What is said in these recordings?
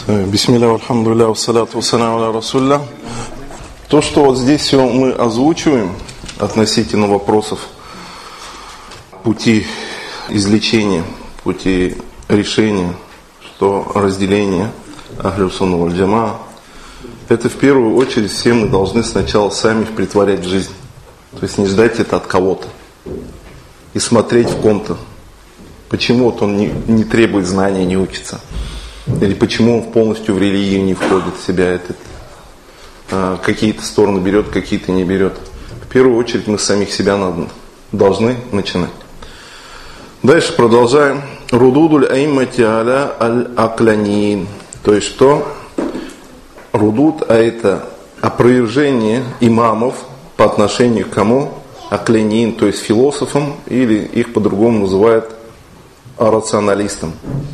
Бисмилля, алхамдулилля, вассаляту вассаляму аля расулля. То, что вот здесь все мы озвучиваем относительно вопросов пути излечения, пути решения, что разделение Ахлю Сунна валь Джамаа, это в первую очередь все мы должны сначала сами претворять в жизнь. То есть не ждать это от кого-то и смотреть в ком-то. Почему вот он не требует знания, не учится? Или почему он полностью в религию не входит в себя, какие-то стороны берет, какие-то не берет. В первую очередь мы с самих себя должны начинать. Дальше продолжаем. Рудудуль аиммати аля аль-аклянин. То есть что? Рудуд, а это опровержение имамов по отношению к кому? Аклянин, то есть философам, или их по-другому называют рационалистам.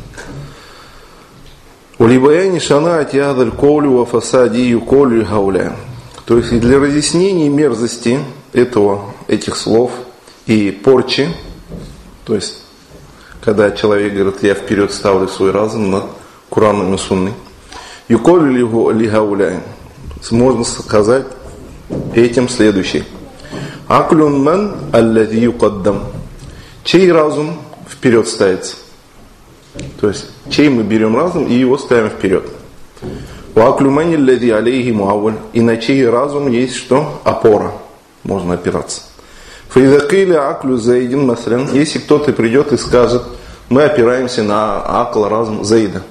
Улибаяни шанаати адаль коулю ва фасади коулю гауля. То есть и для разъяснения мерзости этих слов и порчи, то есть когда человек говорит, я вперед ставлю свой разум над Кураном и Сунной, юколю ли гауля, можно сказать этим следующее. Аклюн ман аллади юкаддам. Чей разум вперед ставится? То есть, чей мы берем разум и его ставим вперед. Ваклюмани аллади алейхи муавваль. И на чей разум есть что? Опора. Можно опираться. Фаидакили аклю заидин маслян. Если кто-то придет и скажет, мы опираемся на акл, разум Заида.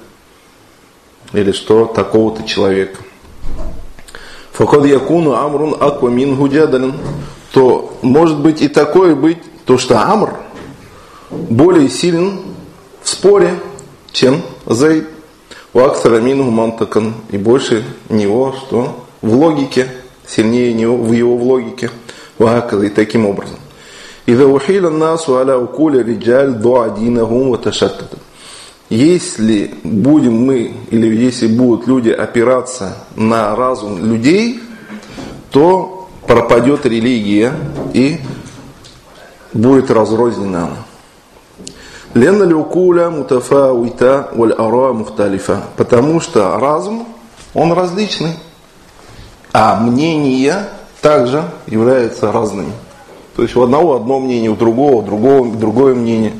Или что такого-то человека. Факад якуну амрун аква мин гудядалин. То может быть и такое быть, то что Амр более силен в споре, чем Зайд. Ваксара минху мантакан. И больше него, что в логике, сильнее него в его в логике. И таким образом. Ида ухиля насу аля укуля риджаль до адинахум ваташаттата. Если будем мы, или если будут люди опираться на разум людей, то пропадет религия и будет разрознена она. Ленна люкуля мутафауита валь ара мухталифа. Потому что разум, он различный, а мнения также являются разными. То есть у одного одно мнение, у другого другое мнение.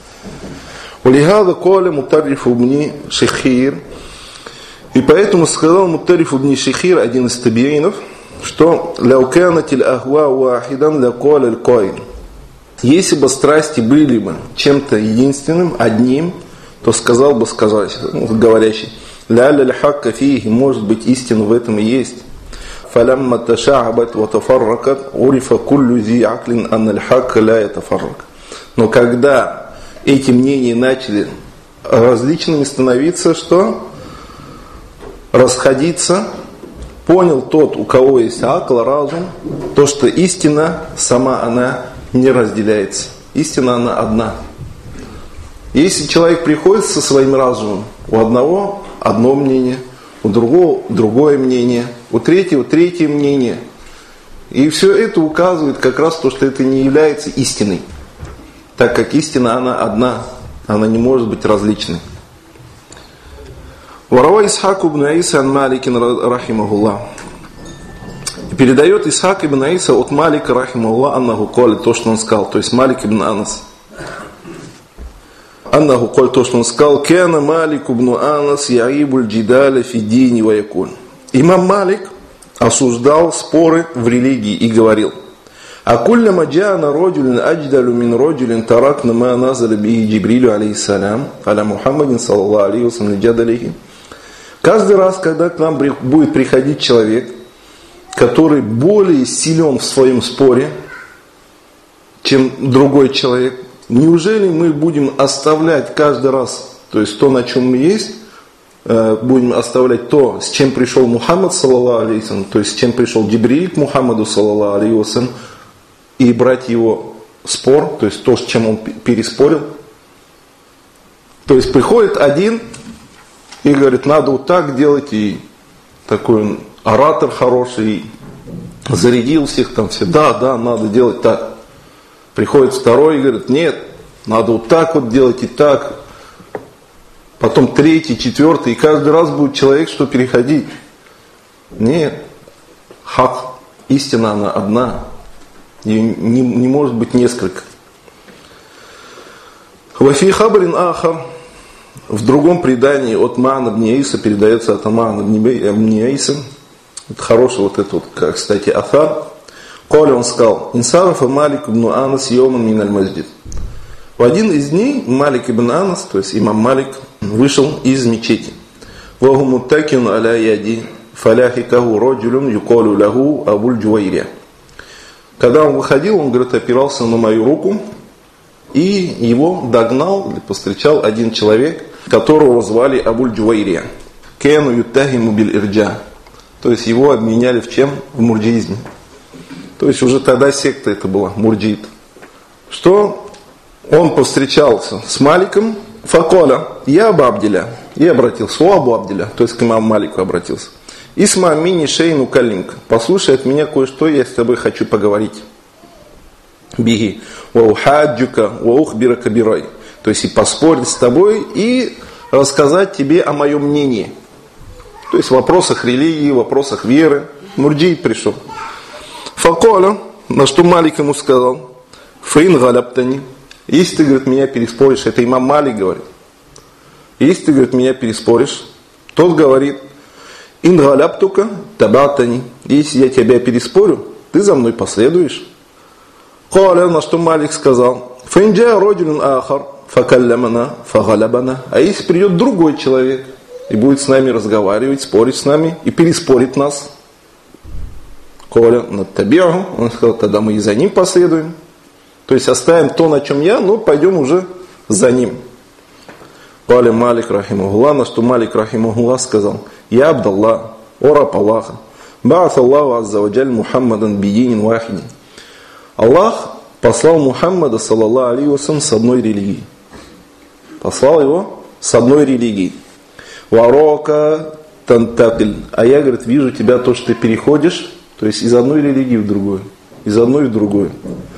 Улихада коля мутарриф ибн Шихир. И поэтому сказал Мутарриф ибн Шихир, один из табиинов, что «Ляуканатиль ахва вахидан ляколя аль-каин». Если бы страсти были бы чем-то единственным, одним, то сказал бы говорящий «Ля-ля ль-хакка фихи», может быть, истина в этом и есть. «Фалямма таша'абат ва тафарракат, урифа куллю зи аклин анна ль-хакка ля ятафаррак». Но когда эти мнения начали различными становиться, что? Расходиться, понял тот, у кого есть акл, разум, то, что истина сама, она не разделяется. Истина, она одна. Если человек приходит со своим разумом, у одного одно мнение, у другого другое мнение, у третьего третье мнение. И все это указывает как раз то, что это не является истиной. Так как истина, она одна, она не может быть различной. Варава Исхак ибн Иса ан Маликин рахимахуллах. Передает Исхак ибн Иса от Малика рахимахуллах аннаху коля, то, что он сказал. То есть Малик ибн Анас. Аннаху коля, то, что он сказал. Кяна Малик ибн Анас яибуль джидаля фи дини ва якун. Имам Малик осуждал споры в религии и говорил: «Акулляма джаана роджулин адждалю мин роджулин таракна ма назаля бихи Джибрилю алейхиссалям аля Мухаммадин саллаллаху алейхи ва саллям джадалихи». Каждый раз, когда к нам будет приходить человек, который более силен в своем споре, чем другой человек, неужели мы будем оставлять каждый раз, то есть то, на чем мы есть, будем оставлять то, с чем пришел Мухаммад, саллаллаху алейхи ва саллям, то есть с чем пришел Джибриль к Мухаммаду, саллаллаху алейхи ва саллям, и брать его спор, то есть то, с чем он переспорил. То есть приходит один и говорит, надо вот так делать, и такой он оратор хороший, зарядил всех там все, да, надо делать так. Приходит второй и говорит, нет, надо вот так вот делать и так. потом третий, четвертый, и каждый раз будет человек, что переходить. Нет. Хак, истина, она одна. Ее не может быть несколько. Вафи хабрин ахар. В другом предании от Маан ибн Иса передается от Маан ибн Иса. Это хороший вот этот, кстати, афар. Коля он сказал: «Инсарафа Малик ибн Анас йоман мин аль-масджид». В один из дней Малик ибн Анас, то есть имам Малик, вышел из мечети. «Ваху муттакин аля яди фаляхикаху роджулюн юколю лаху абуль джуайрия». Когда он выходил, он, говорит, опирался на мою руку, и его догнал, или повстречал один человек, которого звали Абуль Джуайрия. Кену юттахиму биль ирджа. То есть его обменяли в чем? В мурджиизме. То есть уже тогда секта это была, мурджиит. Что он повстречался с Маликом, факоля, я Абу Абдилля, и обратился, о Абу Абдилля, то есть к имаму Малику обратился. Исма мини шейну калимка, послушай от меня кое-что, я с тобой хочу поговорить. Биги, ва ухаджука, ва ухбирака бирай. То есть и поспорить с тобой, и рассказать тебе о моем мнении. То есть в вопросах религии, в вопросах веры. Мурджиит пришел. Факоля, на что Малик ему сказал: фейн галаптани. Если ты, говорит, меня переспоришь, это имам Малик говорит. Если ты, говорит, меня переспоришь, тот говорит: ин галаптука табатани. Если я тебя переспорю, ты за мной последуешь. Коля, на что Малик сказал: фейн джа роджулюн ахар факаллямана фагалабана. А если придет другой человек и будет с нами разговаривать, спорить с нами и переспорит нас. Коля над табиаху, он сказал: тогда мы и за ним последуем. То есть оставим то, на чем я, но пойдем уже за ним. Коля Малик рахимахуллах, на что Малик рахимахуллах сказал: я Абдаллах, о раб Аллаха, ба'ат Аллаху азза ва джаль Мухаммадан бидинин вахидин. Аллах послал Мухаммада, саллаллаху алейхи вассалям, с одной религией. Послал его с одной религией. Варока тантакль. А я, говорит, вижу тебя, то, что ты переходишь, то есть из одной религии в другую. Из одной в другую.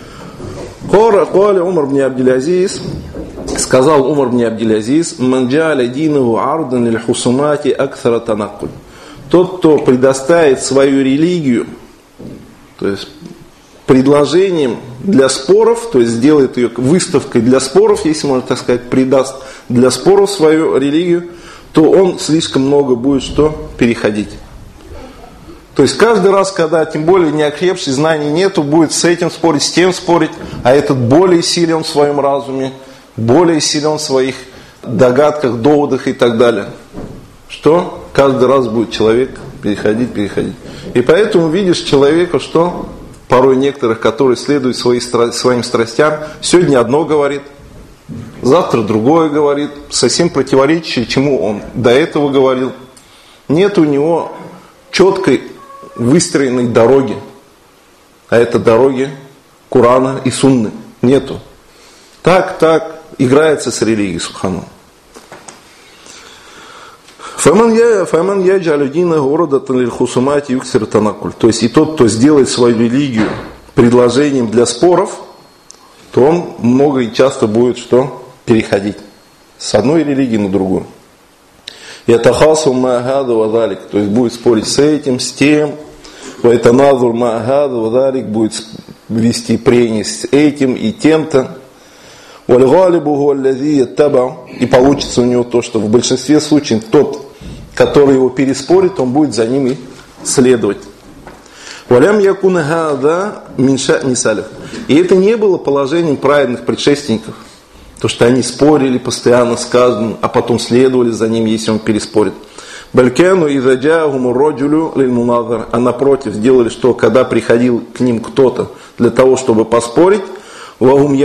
Коля Умар бн Абдиль-Азиз, сказал Умар бн Абдиль-Азиз: манджаля динаху ардан лиль хусумати акthара танаккуль. Тот, кто предоставит свою религию, то есть предложением для споров, то есть сделает ее выставкой для споров, если можно так сказать, придаст для споров свою религию, то он слишком много будет что? Переходить. То есть каждый раз, когда тем более неокрепший, знаний нету, будет с этим спорить, с тем спорить, а этот более силен в своем разуме, более силен в своих догадках, доводах и так далее. Что? Каждый раз будет человек переходить. И поэтому видишь человека, что порой некоторых, которые следуют своим страстям, сегодня одно говорит, завтра другое говорит, совсем противоречащее, чему он до этого говорил. Нет у него четкой выстроенной дороги, а это дороги Корана и Сунны. Нету. Так играется с религией, субханаллах. Фаман яджалю дина городатан лиль хусумати юксир танакуль. То есть и тот, кто сделает свою религию предложением для споров, то он много и часто будет что? Переходить с одной религии на другую. Ятахасу маагаду вадалик, то есть будет спорить с этим, с тем. Вайтаназур маагаду вадалик, будет вести прения с этим и тем-то. И получится у него то, что в большинстве случаев тот, который его переспорит, он будет за ним и следовать. И это не было положением праведных предшественников. То, что они спорили постоянно с каждым, а потом следовали за ним, если он переспорит. А напротив, сделали, что когда приходил к ним кто-то для того, чтобы поспорить, они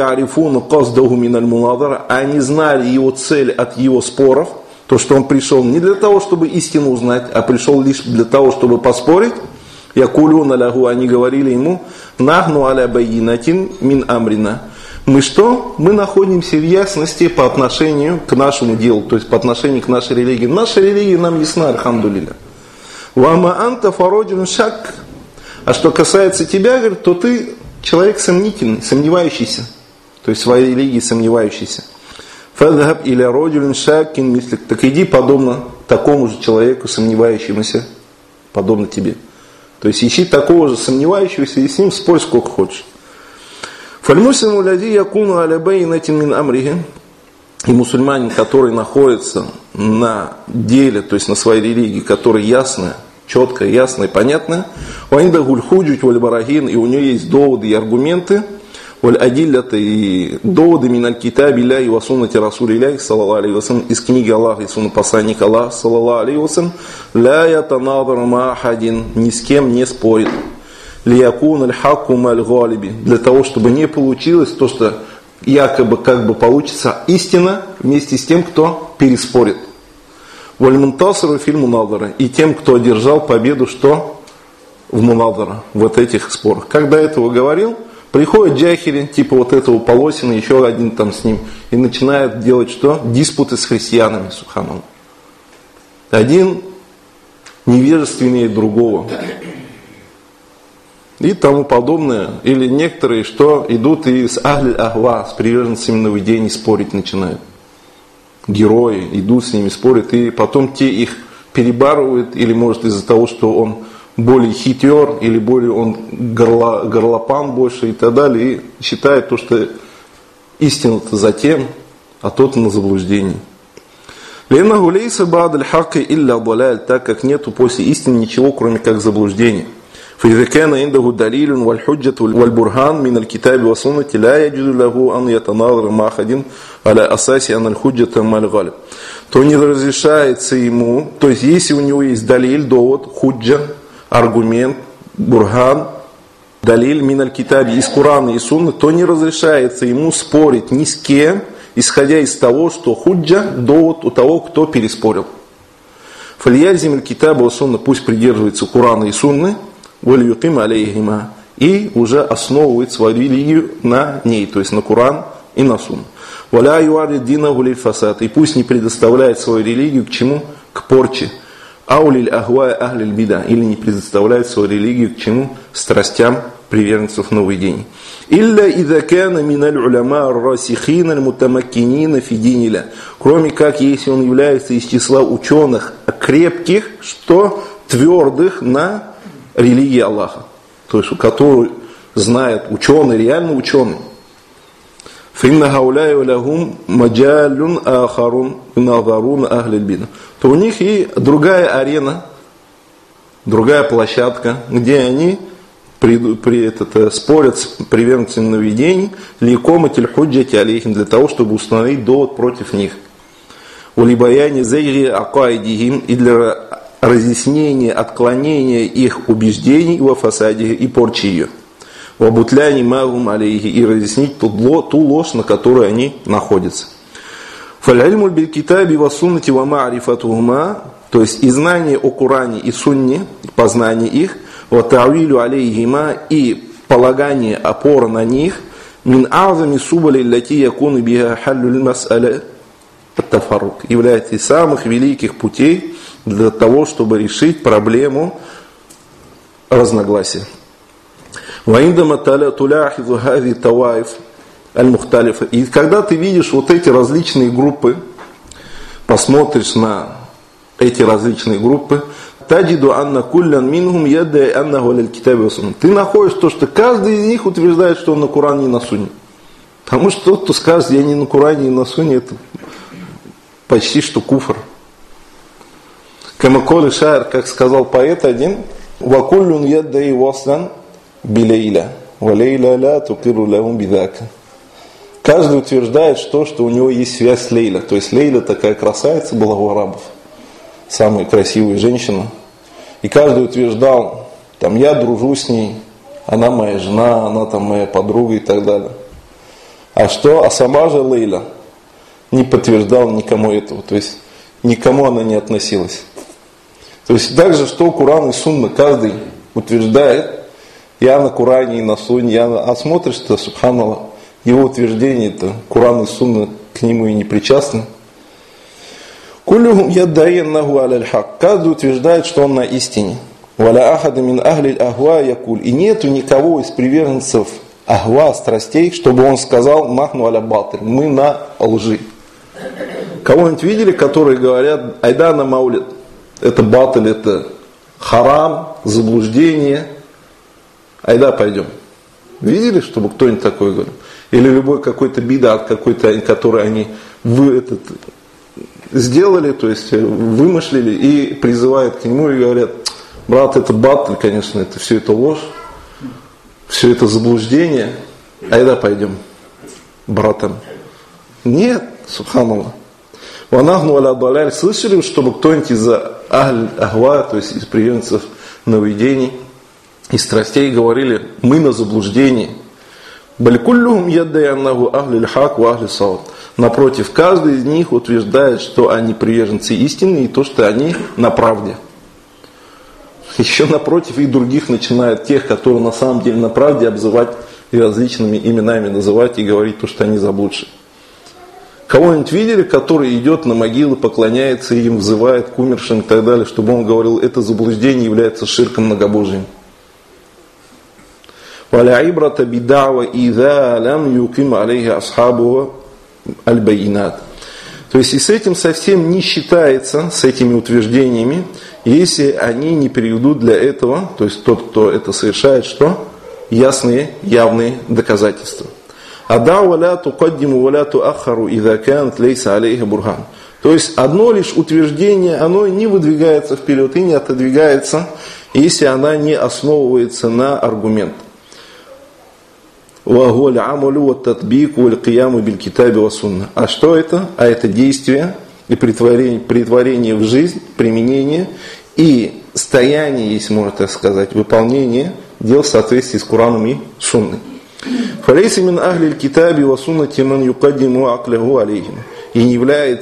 знали его цель от его споров, то, что он пришел не для того, чтобы истину узнать, а пришел лишь для того, чтобы поспорить. Они говорили ему: нахну аля байинатин мин амрина. Мы что? Мы находимся в ясности по отношению к нашему делу, то есть по отношению к нашей религии. Наша религия нам ясна, альхамдулилля. Вама анта фароджун шак. А что касается тебя, говорит, то ты человек сомнительный, сомневающийся, то есть в своей религии сомневающийся. «Фадхаб иля роджулин шаккин мислик». Так иди подобно такому же человеку, сомневающемуся, подобно тебе. То есть ищи такого же сомневающегося и с ним спорь сколько хочешь. «Фальмусиму лади якуну аля байнатин мин амрихи». И мусульманин, который находится на деле, то есть на своей религии, которая ясная, четкая, ясная, понятная, «Ваинда гульхуджуть валь барахин», и у нее есть доводы и аргументы, «Валь адиллята», и доводы «Миналь китаби ляхи ва суннати расули ляхи, саллаллаху алейхи вассалям», из книги Аллаха и сунны посланника Аллаха, саллаллаху алейхи вассалям, «Ля ятанадр ма ахадин», ни с кем не спорит, «Лиякун аль-хакку маль галиби», для того, чтобы не получилось то, что якобы как бы получится истина вместе с тем, кто переспорит. «Валь-мунтасру филь мунадара», и тем, кто одержал победу, что в мунадара, в вот этих спорах. Как до этого говорил, приходят джахили, типа вот этого Полосина, еще один там с ним, и начинают делать что? Диспуты с христианами, субханаллах. Один невежественнее другого. И тому подобное. Или некоторые, что идут и с ахль-ахва, с приверженцами нововведений спорить начинают. Герои идут с ними, спорят, и потом те их перебарывают, или может из-за того, что он более хитер, или более он горлопан больше и так далее, и считает то, что истина-то за тем, а тот на заблуждении. «Ленаху лейса ба'даль хакки илля даляль», так как нету после истины ничего, кроме как заблуждения. فإذا كان عنده دليل والحجة والبرهان من الكتاب والسنة لا يجوز له أن يتناظر مع أحد على أساس أن الحجة مع الغالب. То не разрешается ему, то есть если у него есть далиль, довод, худжа, аргумент, бурхан, далиль миналь китаби из Корана и Сунны, то не разрешается ему спорить ни с кем, исходя из того, что худжа, довод у того, кто переспорил. Фальязим аль китаба ва сунна, пусть придерживается Корана и Сунны, и уже основывает свою религию на ней, то есть на Коран и на Сунну. И пусть не предоставляет свою религию к чему? К порче. Или не предоставляет свою религию к чему? Страстям приверженцев нововведений. Кроме как, если он является из числа ученых крепких, что твердых на религии Аллаха, то есть у которого знает ученый, реально ученый. То у них и другая арена, другая площадка, где они спорят с приверженцами нововведений, для того, чтобы установить довод против них. И для разъяснение, отклонение их убеждений во фасаде и порчи ее. В обутлянии магум алейхи, и разъяснить ту ложь, на которой они находятся. Фал'ильму биль-китаби ва суннати ва ма'рифатухума, то есть и знание о Коране и Сунне, познание их, ва та'вилю алейхима, и полагание опора на них, мин а'зами субали лати якуну биха халлю мас'аля ат-тафаррук, является из самых великих путей для того, чтобы решить проблему разногласия. И когда ты видишь вот эти различные группы, посмотришь на эти различные группы, ты находишь то, что каждый из них утверждает, что он на Коране и на Сунне. Потому что тот, кто скажет, я не на Коране и на Сунне, это почти что куфр. Камаколи шаир, как сказал поэт один, «Вакуллюн яддаи васлан билейля, валейля ля тукиру лявум бидака». Каждый утверждает, что у него есть связь с Лейля. То есть Лейля такая красавица была у арабов, самая красивая женщина. И каждый утверждал, там, я дружу с ней, она моя жена, она там моя подруга и так далее. А сама же Лейля не подтверждала никому этого. То есть никому она не относилась. То есть также, что Коран и Сунна, каждый утверждает, я на Коране и на Сунне, а смотришь-то, субханаллах, его утверждение-то, Коран и Сунна к нему и не причастны. Каждый утверждает, что он на истине. И нету никого из приверженцев ахва, страстей, чтобы он сказал, махну аля батыль, мы на лжи. Кого-нибудь видели, которые говорят, айда на маулид, это батл, это харам, заблуждение, айда пойдем. Видели, чтобы кто-нибудь такое говорил? Или любой какой-то бидат, какой-то, который они сделали, то есть вымыслили и призывают к нему и говорят, брат, это батл, конечно, это все это ложь, все это заблуждение, айда пойдем, братом. Нет, субханаллах. Ванахну аля даляль, слышали, чтобы кто-нибудь из ахва, то есть из приверженцев нововведений и страстей говорили, мы на заблуждении. Балькуллюхум яддай аннаху ахли льхак ва ахли саваб. Напротив, каждый из них утверждает, что они приверженцы истины и то, что они на правде. Еще напротив, и других начинают тех, которые на самом деле на правде, обзывать и различными именами называть и говорить то, что они заблудшие. Кого-нибудь видели, который идет на могилы, поклоняется им, взывает к умершим и так далее, чтобы он говорил, это заблуждение является ширком многобожием. «Валя ибрата бидава иза лям юким алейха асхабу аль-байинат». То есть и с этим совсем не считается, с этими утверждениями, если они не приведут для этого, то есть тот, кто это совершает, что? Ясные, явные доказательства. «Ада валя тукаддиму валя туахару иза кант лейса алейха бурхан». То есть одно лишь утверждение, оно не выдвигается вперед и не отодвигается, если она не основывается на аргумент. А что это? А это действие и претворение в жизнь, применение и стояние, если можно так сказать, выполнение дел в соответствии с Кораном и Сунной. И не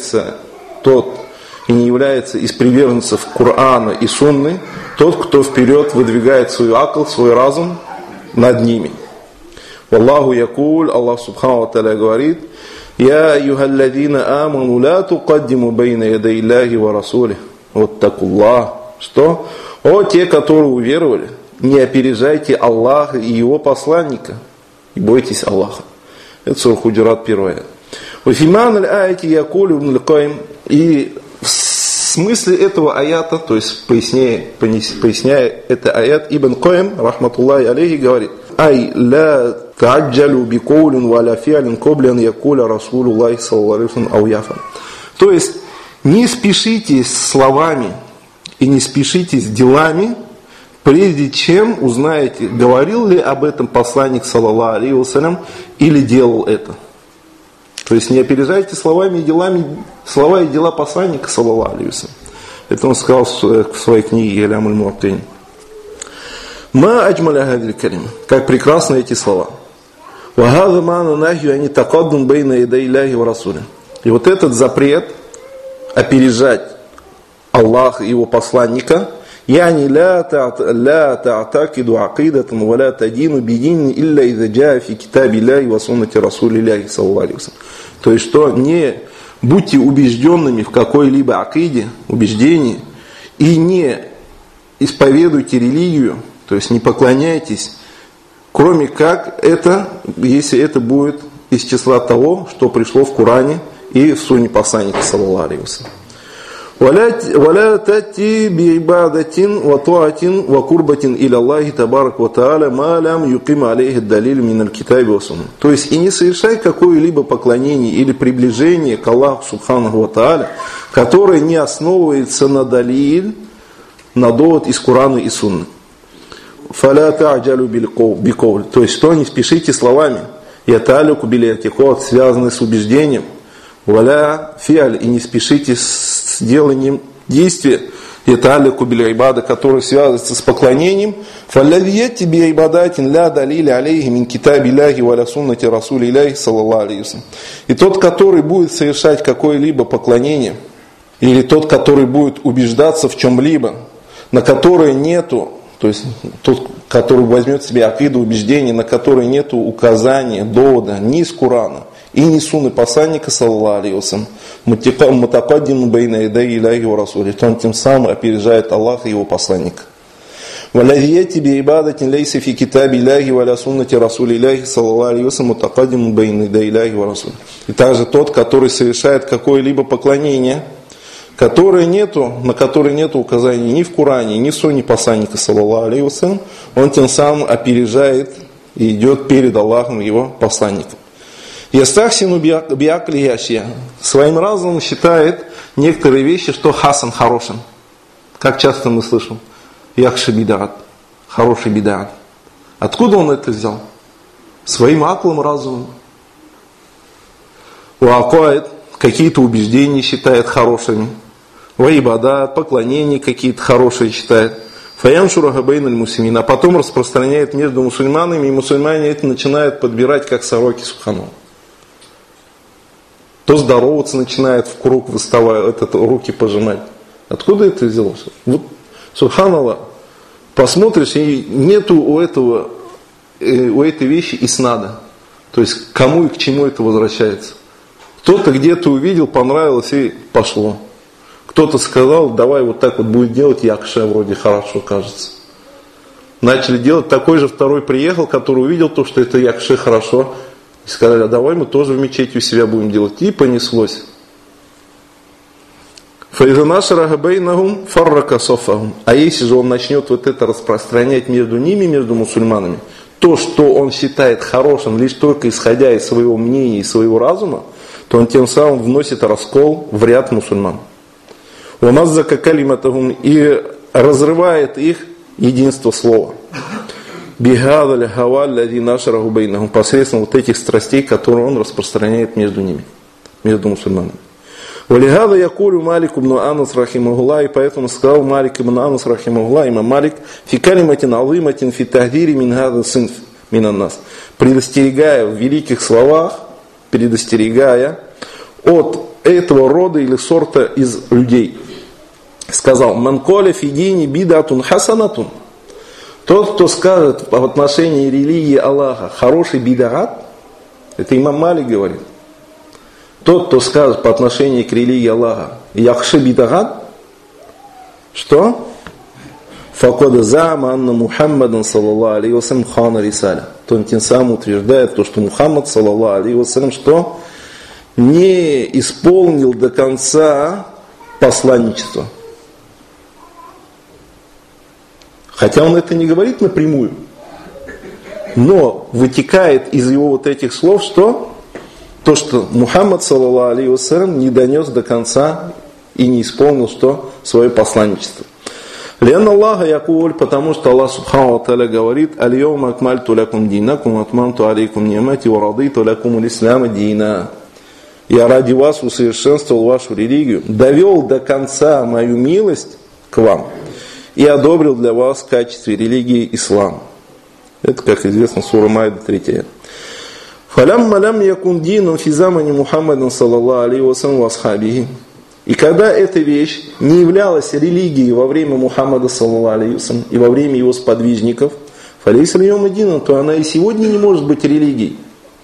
является из приверженцев Корана и Сунны тот, кто вперед выдвигает свой акл, свой разум над ними. Валлаху якуль, Аллах субхану ва тааля говорит, «Я айюхалладина аману ла тукаддиму байна ядай Аллахи ва расулих». Вот такуллах. Что? О, те, которые уверовали, не опережайте Аллаха и Его посланника. И бойтесь Аллаха. Это Сура Худжурат 1 аят. Вафиман аль-аяти якулю ибн аль-Каим. И в смысле этого аята, то есть поясняя это аят, Ибн Каим, рахматуллахи алейхи, говорит, «Ай ла та'аджалю бикоулин ва ля фиалин коблян якуля расулуллахи саллаллаху алейхи ва саллям ау яфан». То есть, не спешите с словами и не спешите с делами, прежде чем узнаете, говорил ли об этом посланник саллаллаху алейхи ва саллям или делал это. То есть не опережайте словами и делами, слова и дела посланника саллаллаху алейхи ва саллям. Это он сказал в своей книге «Илям аль-Муаттин». «Ма аджмаля хадиль калима». Как прекрасны эти слова. «Ва хаза ма'на нахью ани такаддум бейна ядай Аллахи ва расули». И вот этот запрет опережать Аллаха и его посланника, «Яни ла та'атакиду акидатан ва ла тадину бидин илля иза джаа фи китаби Аллахи ва суннати расули Аллахи саллаллаху алейхи ва саллям». То есть, что не будьте убежденными в какой-либо акиде, убеждении, и не исповедуйте религию, то есть не поклоняйтесь, кроме как это, если это будет из числа того, что пришло в Коране и в сунне посланника саллаллаху алейхи ва саллям. ولا تأتي بعبادة وطاعة وقربة إلى الله تبارك وتعالى ما لم يقم عليه الدليل من الكتاب والسنة. То есть и не совершай какое-либо поклонение или приближение к Аллаху субханаху ва тааля, которое не основывается на далиль, на довод из Корана и Сунны. فلا تعجلوا بقول. То есть что не спешите словами. يتعلق بالاعتقاد, связанный с убеждением. Валя фиаль, и не спешите с деланием действия, яталику биля ибада, который связывается с поклонением. Фаллавият тебе ибадатин ля далили алейхи мин китаби ляхи валя суннати расули ляхи саллаллаху алейхи ва саллям. И тот, который будет совершать какое-либо поклонение, или тот, который будет убеждаться в чем-либо, на которое нету, то есть тот, который возьмет в себе акиду убеждения, на которое нету указания, довода ни из Корана и не сунны посланника саллаллаху алейхи ва саллям, мутакаддиму бейна ядай Аллахи ва расули, то он тем самым опережает Аллаха и его посланника. والذي يأتي بعبادة ليس في كتاب الله ولا سنة رسول الله صلى الله عليه وسلم متقدم بين يدي الله ورسوله. И также тот, который совершает какое-либо поклонение, на которое нету указаний ни в Коране, ни в сунне посланника саллаллаху алейхи вассалям, он тем самым опережает и идет перед Аллахом его посланником. Ястахсину биакли яшья. Своим разумом считает некоторые вещи, что хасан хорошим. Как часто мы слышим? Яхши бидаат. Хороший бидаат. Откуда он это взял? Своим аклом, разумом. Уакуает. Какие-то убеждения считает хорошими. Ваибадат. Поклонения какие-то хорошие считает. Фаяншура габейн аль-мусимин. А потом распространяет между мусульманами. И мусульмане это начинают подбирать, как сороки субханаллах. То здороваться начинает в круг, выставая, руки пожимать. Откуда это взялось? Вот, субханаллах, посмотришь, и нету у этой вещи иснада. То есть, кому и к чему это возвращается. Кто-то где-то увидел, понравилось и пошло. Кто-то сказал, давай вот так вот будет делать, якше, вроде хорошо кажется. Начали делать, такой же второй приехал, который увидел то, что это якше хорошо. И сказали, а давай мы тоже в мечети у себя будем делать. И понеслось. А если же он начнет вот это распространять между ними, между мусульманами, то, что он считает хорошим, лишь только исходя из своего мнения и своего разума, то он тем самым вносит раскол в ряд мусульман. И разрывает их единство слова. Посредством вот этих страстей, которые он распространяет между ними, между мусульманами. Валихада якулю Малик ибн Анас рахимахуллах, и поэтому сказал Малик ибн Анас рахимахуллах, имам Малик, фи калиматин алиматин фи тахдири мин хада синф минан нас, предостерегая в великих словах, предостерегая от этого рода или сорта из людей. Сказал, ман коля фи дини бидатун хасанатун. Тот, кто скажет в отношении религии Аллаха хороший бидаат, это имам Малик говорит. Тот, кто скажет по отношению к религии Аллаха яхши бидаат, что? Факода зама анна Мухаммадан саллаллаху алейхи вассалям хана рисаля. То он тем самым утверждает то, что Мухаммад саллаллаху алейхи вассалям что? Не исполнил до конца посланничество. Хотя он это не говорит напрямую. Но вытекает из его вот этих слов, что? То, что Мухаммад, саллаллаху алейхи вассалям, не донес до конца и не исполнил, что? Свое посланничество. Лен Аллаха якуль, потому что Аллах субхану ва тааля говорит, аль-йома акмальту лякум динакум, атмамту алейкум ни'мати, ва радиту лякум аль-ислама дина. Я ради вас усовершенствовал вашу религию, довел до конца мою милость к вам и одобрил для вас в качестве религии ислам. Это, как известно, сура Майда 3. Фалямма лям якун динун фи замани Мухаммадан саллаллаху алейхи вассалям ва асхабихи. И когда эта вещь не являлась религией во время Мухаммада саллаллаху алейхи вассалям и во время его сподвижников, фалейса льюма динун, то она и сегодня не может быть религией.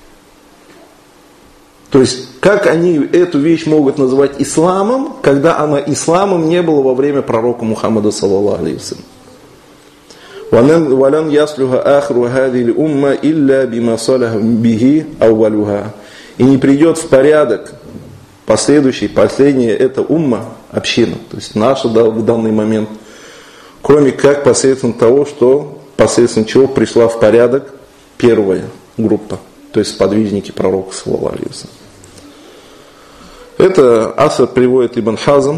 То есть, как они эту вещь могут называть исламом, когда она исламом не была во время пророка Мухаммада саллаллаху алейхи вассалям. وَلَنْ يَصْلُهَ آخْرُ هَذِهِ الْأُمَّةِ إِلَّا بِمَا صَلَحَ بِهِ أَوَّلُهَا. И не придет в порядок последняя эта умма, община, то есть наша в данный момент, кроме как посредством того, посредством чего пришла в порядок первая группа, то есть сподвижники пророка саллаллаху алейхи вассалям. Это асар приводит Ибн Хазм,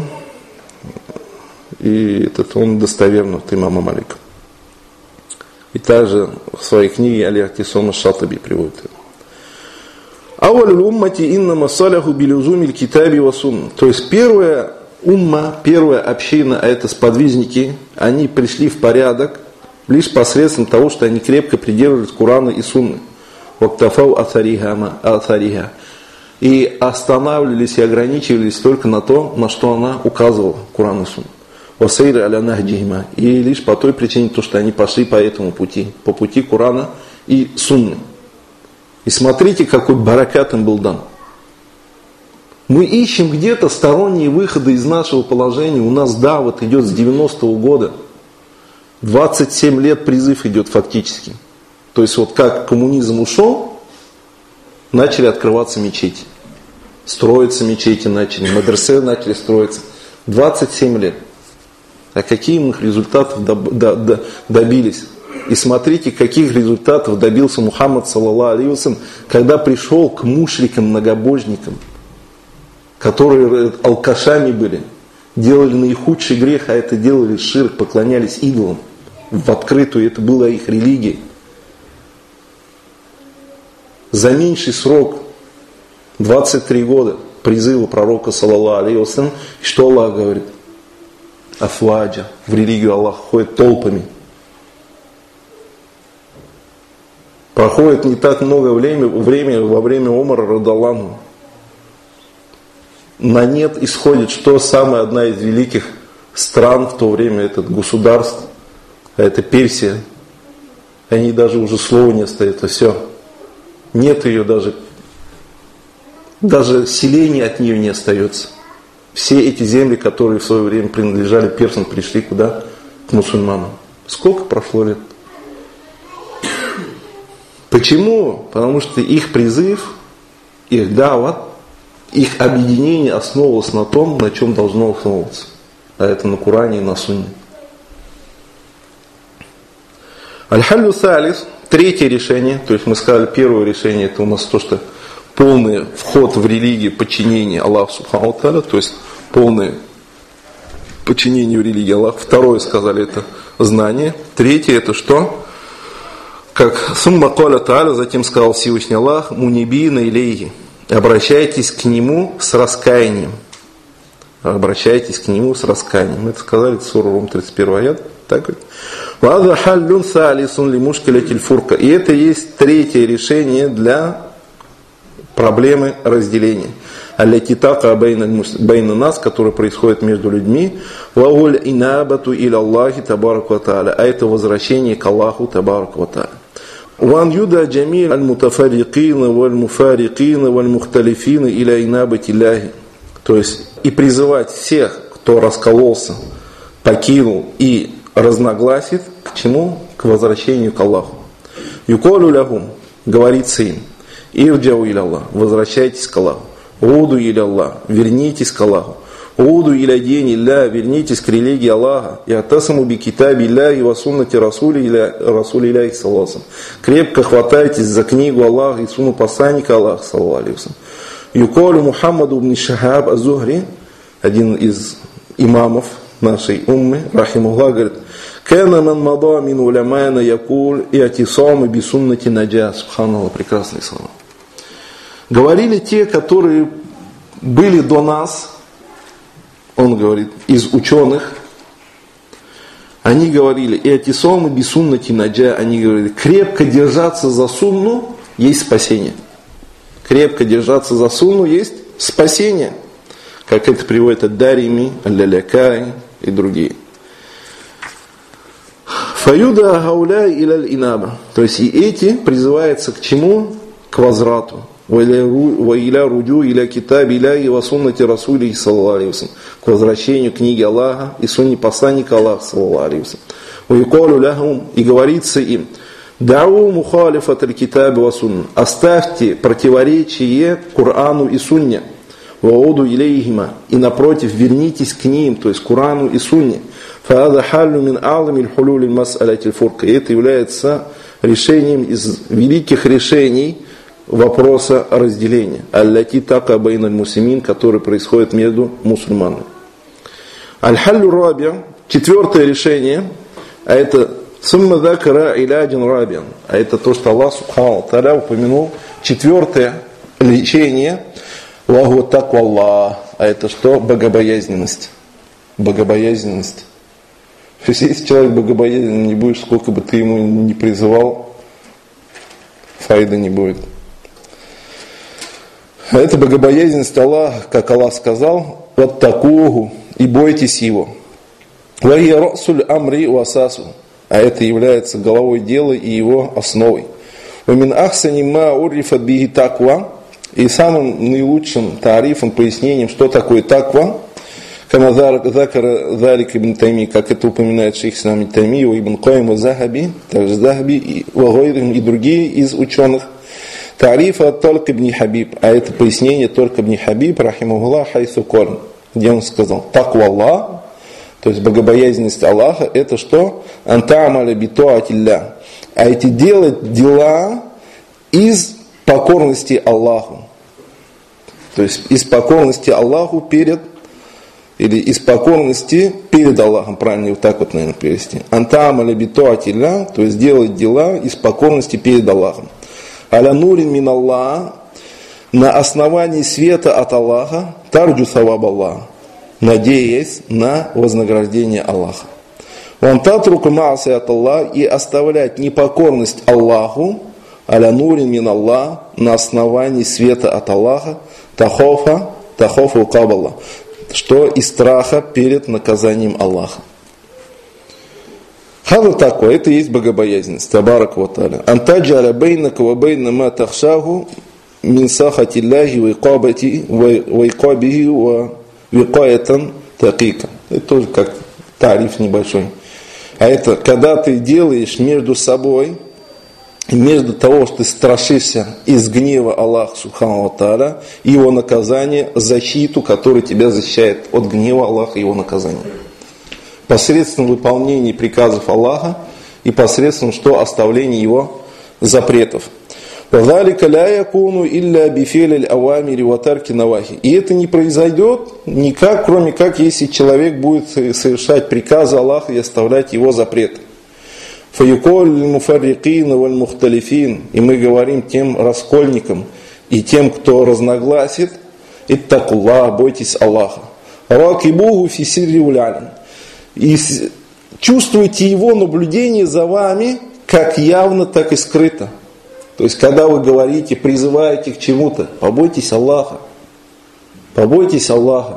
и он достоверно от имама Малика. И также в своей книге Аль-Ихтисам аш-Шатаби приводит. Авалюль уммати иннама саляху билюзумиль китаби ва сунна. То есть первая умма, первая община, а это сподвижники, они пришли в порядок лишь посредством того, что они крепко придерживались Корана и Сунны. Вактафау атариха. И останавливались и ограничивались только на то, на что она указывала, Коран и Сунна. И лишь по той причине, что они пошли по этому пути, по пути Корана и Сунны. И смотрите, какой баракат им был дан. Мы ищем где-то сторонние выходы из нашего положения. У нас дават идет с 90-го года. 27 лет призыв идет фактически. То есть вот как коммунизм ушел, начали открываться мечети. Строятся мечети начали, мадресе начали строиться. 27 лет. А какие мы результатов добились? И смотрите, каких результатов добился Мухаммад, саллаллаху алейхи ва саллям, когда пришел к мушрикам, многобожникам, которые алкашами были, делали наихудший грех, а это делали ширк, поклонялись идолам в открытую, это была их религия. За меньший срок, 23 года призыва пророка, саллаллаху алейхи ва саллям, что Аллах говорит? Афваджа, в религию Аллах ходит толпами. Проходит не так много времени во время Умара радаллаху. На нет исходит, что самая одна из великих стран в то время, это государств, это Персия. Они даже уже слова не остается, все. Нет ее даже селения от нее не остается. Все эти земли, которые в свое время принадлежали персам, пришли куда? К мусульманам. Сколько прошло лет? Почему? Потому что их призыв, их дават, их объединение основывалось на том, на чем должно основываться. А это на Коране и на Сунне. Аль-Халлю Салис, третье решение, то есть мы сказали, первое решение, это у нас то, что полный вход в религию, подчинение Аллаху Субхану ва Тааля, то есть полное подчинение в религии Аллаху. Второе сказали, это знание. Третье, это что? Как сумма каля Тааля, затем сказал Всевышний Аллах, мунибина илейхи, обращайтесь к Нему с раскаянием. Обращайтесь к Нему с раскаянием. Мы это сказали, это сура Рум, 31 аят. Так вот. Вада халлюн салисун лимушкилятиль фурка. И это есть третье решение для проблемы разделения. Аллятитака байна нас, которая происходит между людьми. Вауль инабату иля Аллахи табараку ва тааля. А это возвращение к Аллаху табараку ва тааля. Ван юда джамиль аль-мутафарикина валь-муфарикина валь-мухталифина иля инабати ляхи. То есть и призывать всех, кто раскололся, покинул и разногласит, к чему? К возвращению к Аллаху. Юколю лягум, говорится им, ирджау иля Аллах, возвращайтесь к Аллаху. Уду иля Аллах, вернитесь к Аллаху. Уду иля дини илля, вернитесь к религии Аллаха. И атасаму би китаби илля и васуннати расули илля их салласам. Крепко хватайтесь за книгу Аллаха и сунну посланника Аллаха, саллаллаху алейхи ва саллям. Юколю Мухаммаду ибн Шахаб аз-Зухри, один из имамов нашей уммы, рахимуллах, говорит, «Кэна ман мада мин улямайна якуль и атисамы би суннати наджа». Субханаллах, прекрасные слова. Говорили те, которые были до нас, он говорит, из ученых, они говорили, и атисамы би суннати наджа, они говорили, крепко держаться за сунну есть спасение. Крепко держаться за сунну есть спасение. Как это приводит Ад-Дарими, Аль-Лялякай и другие. Фаюда гауля иляль инаба. То есть и эти призываются к чему? К возврату. Ва иля руджу иля китаби иляхи ва суннати расули саллаллаху алейхи ва саллям. К возвращению книги Аллаха и сунне посланника Аллаха саллаллаху алейхи ва саллям. Ва юкалю лахум, и говорится им, дау мухалифат аль-китаби ва сунна. Оставьте противоречие Корану и Сунне. Вауду илейхима. И напротив, вернитесь к ним, то есть Корану и Сунне. Фаада халлю мин а'ламиль хулюлиль мас'алятиль фурка. И это является решением из великих решений вопроса разделения. Аллати така байна мусlimин, который происходит между мусульманами. Аль-халлю раби, четвертое решение, а это сумма дакара иляджин рабиан. А это то, что Аллах Субхану ва Тааля упомянул. Четвертое лечение. Ваху таква Аллах. А это что? Богобоязненность. Богобоязненность. То есть, если человек богобоязненный не будет, сколько бы ты ему не призывал, файда не будет. А это богобоязненность Аллаха, как Аллах сказал, ваттакуху, и бойтесь его. Вахия расуль амри васасу. А это является головой дела и его основой. Вамин ахсани ма уррифат биги таква. И самым наилучшим тарифом, пояснением, что такое таква, Кама закара залик ибн Тайми, как это упоминает шейх ислам ибн Тайми, ибн Каим Захаби, также Захаби и другие из ученых. Тарифа Толк ибн Хабиб, а это пояснение Толк ибн Хабиб, рахимахуллах, хайсу корн, где он сказал: таква Аллах, то есть богобоязненность Аллаха, это что? Антамаля битуатилля, а эти делать дела из покорности Аллаху, то есть из покорности Аллаху перед, или из покорности перед Аллахом, правильно вот так вот, наверное, перевести. Антамаля битуатилля, то есть делать дела из покорности перед Аллахом. Аля нурин мин Аллах, на основании света от Аллаха, тарджу саваб Аллах, надеясь на вознаграждение Аллаха. Он татруку маасы от Аллаха, и оставлять непокорность Аллаху, аля нурин мин Аллах, на основании света от Аллаха, тахофа укабалла, что из страха перед наказанием Аллаха. Хаза такое, это и есть богобоязненность. Табарак ва тааля. Антаджаля бейнака ва бейна ма тахшаху мин сахати Аллахи ва икабихи ва викаятан такика. Это тоже как тариф небольшой. А это когда ты делаешь между собой, между того, что ты страшишься из гнева Аллаха Субхану ва тааля и его наказания, защиту, которая тебя защищает от гнева Аллаха и его наказания. Посредством выполнения приказов Аллаха и посредством что? Оставления его запретов. И это не произойдет никак, кроме как, если человек будет совершать приказы Аллаха и оставлять его запреты. И мы говорим тем раскольникам и тем, кто разногласит: иттакуллах, бойтесь Аллаха. Ракибуху фи сирри валь алин. И чувствуйте его наблюдение за вами, как явно, так и скрыто. То есть, когда вы говорите, призываете к чему-то, побойтесь Аллаха. Побойтесь Аллаха.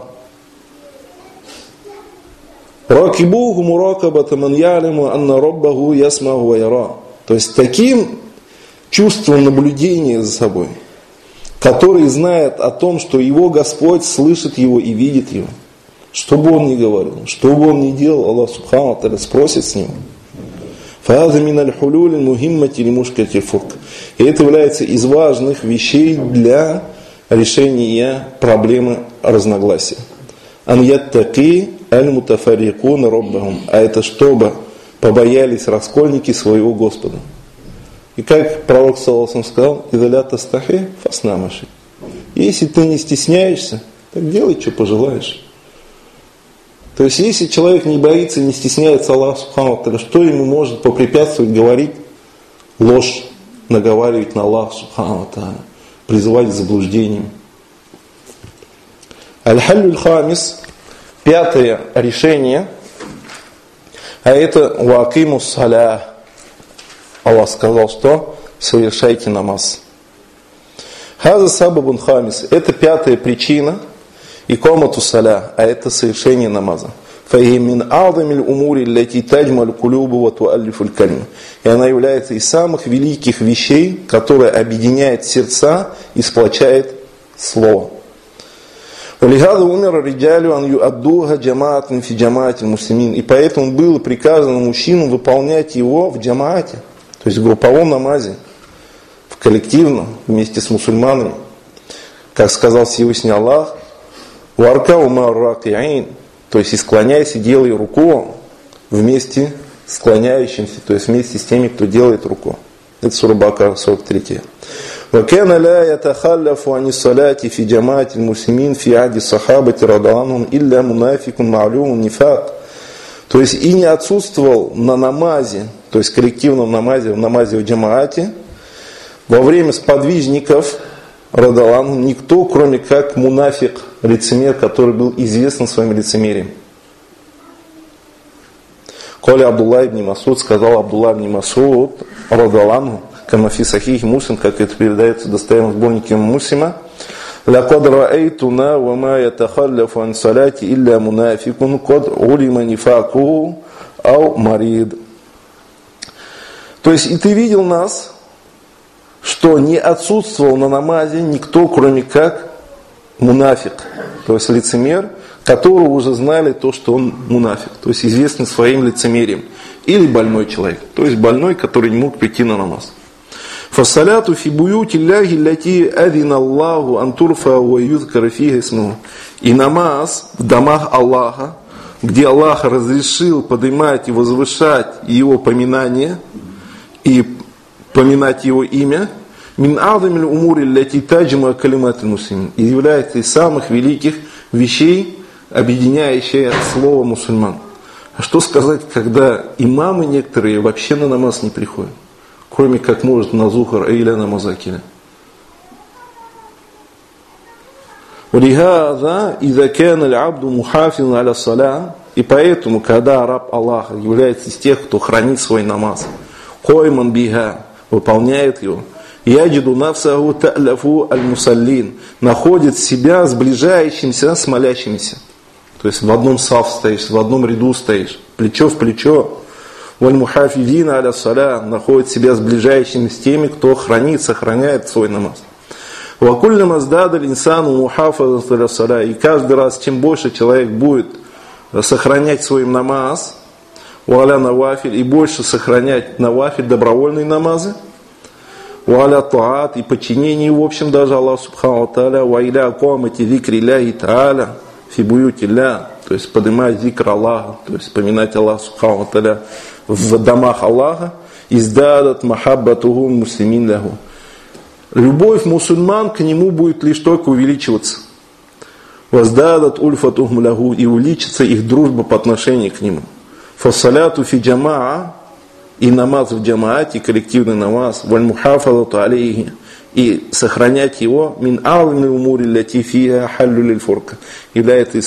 Ракибуху муракабата ман ялиму анна роббаху ясмаху ва яра. То есть, таким чувством наблюдения за собой, который знает о том, что его Господь слышит его и видит его. Что бы он ни говорил, что бы он ни делал, Аллах Субхану ва тааля спросит с него. И это является из важных вещей для решения проблемы разногласия. А это чтобы побоялись раскольники своего Господа. И как пророк саллаллаху алейхи ва саллям сказал: если ты не стесняешься, так делай, что пожелаешь. То есть, если человек не боится, не стесняется Аллаха Субхану ва тааля, что ему может попрепятствовать говорить ложь, наговаривать на Аллаха Субхану ва тааля, призывать к заблуждениям? Аль-халлюль хамис, пятое решение, а это ваакимус саля. Аллах сказал, что совершайте намаз. Хаза сабабун хамис, это пятая причина, икомату саля, а это совершение намаза. И она является из самых великих вещей, которые объединяет сердца и сплочает слово. И поэтому было приказано мужчинам выполнять его в джамаате, то есть в групповом намазе, в коллективном, вместе с мусульманами. Как сказал Всевышний Аллах: «Варкау мар-раки'ин», то есть и склоняйся, делай руку вместе с склоняющимся, то есть вместе с теми, кто делает руку. Это сура Бакара, 43. وَكَانَ لَا يَتَخَلَّفُ عَنِ الصَّلَاةِ فِي جَمَاعَةِ الْمُسْلِمِينَ فِي عَهْدِ الصَّحَابَةِ رَضِيَ اللَّهُ عَنْهُمْ إِلَّا مُنَافِقٌ مَعْلُومٌ نِفَاقٌ. То есть и не отсутствовал на намазе, то есть коллективном намазе, в намазе в джамаате, во время сподвижников рады Аллаху анхум, никто, кроме как мунафик, лицемер, который был известен своим лицемерием. Коля Абдулла ибн Масуд, сказал Абдулла ибн Масуд рады Аллаху анху, камафи сахих Муслим, как это передается в достоверном сборнике Муслима: «Лакад раайтуна ва ма ятахалляфу ан салати илля мунафикун кад улима нифакуху ау марид». То есть, и ты видел нас, что не отсутствовал на намазе никто, кроме как мунафик, то есть лицемер, которого уже знали то, что он мунафик, то есть известный своим лицемерием, или больной человек, то есть больной, который не мог прийти на намаз. فَالصَّلَاةُ فِي بُيُوتِ اللَّهِ الَّتِي أَذِنَ اللَّهُ أَنْ تُرْفَعَ وَيُذْكَرَ فِيهَا اسْمُهُ. И намаз в домах Аллаха, где Аллах разрешил поднимать и возвышать его поминание и поминать его имя, мин а'замил умури аллати таджма калиматуль муслимин, и является из самых великих вещей, объединяющих слово мусульман. А что сказать, когда имамы некоторые вообще на намаз не приходят, кроме как может на зухар или на мазакиля? وَلِهَذَا إِذَا كَانَ الْعَبْدُ مُحَافِظًا عَلَى الصَّلَاةِ. И поэтому, когда раб Аллаха является из тех, кто хранит свой намаз, قَيْمًا بِهَا, выполняет его, яджиду нафсаху та'ляфу аль-мусаллин, находит себя сближающимся с молящимися. То есть в одном саф стоишь, в одном ряду стоишь, плечо в плечо. Валь-мухафидин аля саля, находит себя сближающимся с теми, кто хранит, сохраняет свой намаз. Вакульна маздада инсану мухафазат аля саля. И каждый раз, чем больше человек будет сохранять свой намаз, валя навафиль, и больше сохранять навафиль, добровольные намазы, валя таат, и подчинение, в общем, даже Аллаху субхану ва тааля, ваиля акуамати зикри ляхи тааля, фибуюти ля, то есть поднимать зикр Аллаха, то есть поминать Аллаха субхану ва тааля в домах Аллаха, издадат махаббатуху муслимин лаху. Любовь мусульман к нему будет лишь только увеличиваться. Воздадат ульфатухум лаху, и увеличится их дружба по отношению к нему. Фассаляту фи джамаа, и намаз в джамаате, коллективный намаз, валь мухафазату алейхи, и сохранять его, мин а'замил умури аллати фиха халлю лиль фурка, является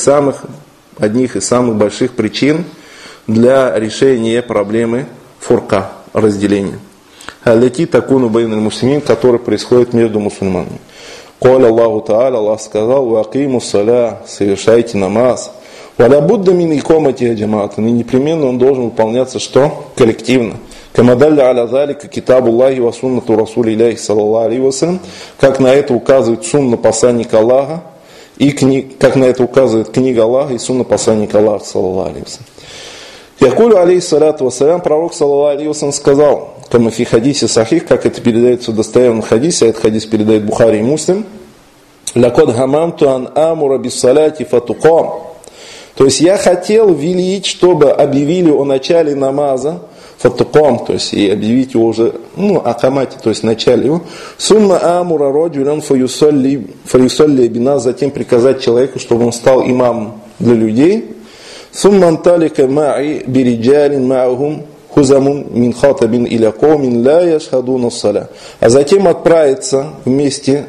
одних из самых больших причин для решения проблемы фурка, разделения. Аллати такуну байналь муслимин, который происходит между мусульманами. Каля Аллаху Та'аля, Аллах сказал, вакиму саля, совершайте намаз. Валя будда мин икомати джамаата, и непременно он должен выполняться что? Коллективно. Камадалля аля залика китабу Аллахи ва суннату расули Илляхи саллаллаху алейхи ва саллям, как на это указывает сунна посланника Аллаха, и как на это указывает книга Аллаха и сунна посланника Аллаха саллаллаху алейхи ва саллям. Якулю алейхиссаляту вассалям, пророк саллаллаху алейхи ва саллям сказал, кама фи хадисе сахих, как это передается в достоверном хадисе, этот хадис передает Бухари и Муслим, лакад хамамту ан амура биссаляти фатукам. То есть я хотел велеть, чтобы объявили о начале намаза, фатукам, то есть и объявить его уже, акамате, то есть в начале его. Сумма амура роджулян фаюсалли бина, затем приказать человеку, чтобы он стал имамом для людей. Сумма анталика ма'и бириджалин ма'ахум хузамун мин хатабин иля каумин ла яшхадуна ссаля. А затем отправиться вместе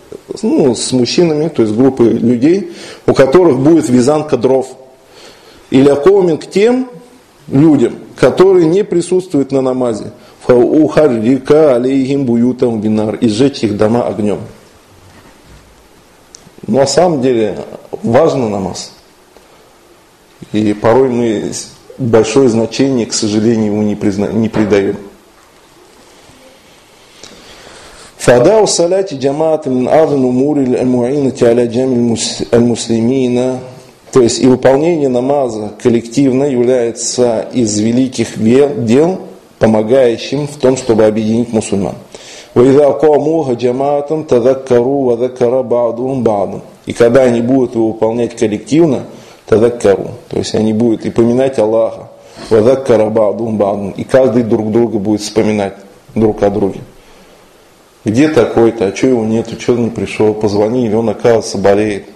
с мужчинами, то есть группой людей, у которых будет вязанка дров. Иля каумин, к тем людям, которые не присутствуют на намазе. Фаухаррика алейхим буютам бинар, и сжечь их дома огнем. Но на самом деле важен намаз. И порой мы большое значение, к сожалению, ему не придаем. Фадау салати джамаат мин азм умури аль-му'инати аля джами аль-муслимина. То есть и выполнение намаза коллективно является из великих дел, помогающим в том, чтобы объединить мусульман. وَإِذَا قَامُوهَا جَمَاعَةً تَذَكَّرُوا وَذَكَّرَ بَعْضُهُمْ бَعْضًا. И когда они будут его выполнять коллективно, تَذَكَّرُوا, то есть они будут и поминать Аллаха, وَذَكَّرَ بَعْضُهُمْ бَعْضًا, и каждый друг друга будет вспоминать друг о друге. Где такой-то, а что его нету, что он не пришел, позвони, или он, оказывается, болеет.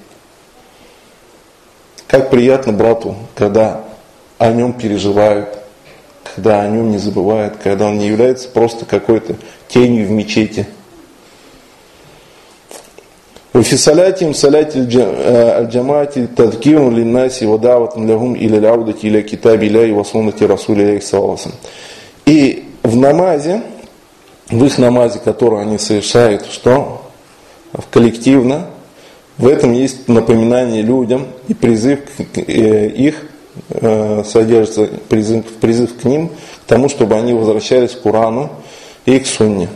Как приятно брату, когда о нем переживают, когда о нем не забывают, когда он не является просто какой-то тенью в мечети. وفي صلاتهم صلاة الجماعة تذكير للناس ودعوة لهم إلى العودة إلى كتاب الله وسنة رسول الله صلى الله عليه وسلم. И в намазе, в их намазе, который они совершают, что? Коллективно, в этом есть напоминание людям и призыв их, содержится призыв к ним, к тому, чтобы они возвращались к Корану и к Сунне.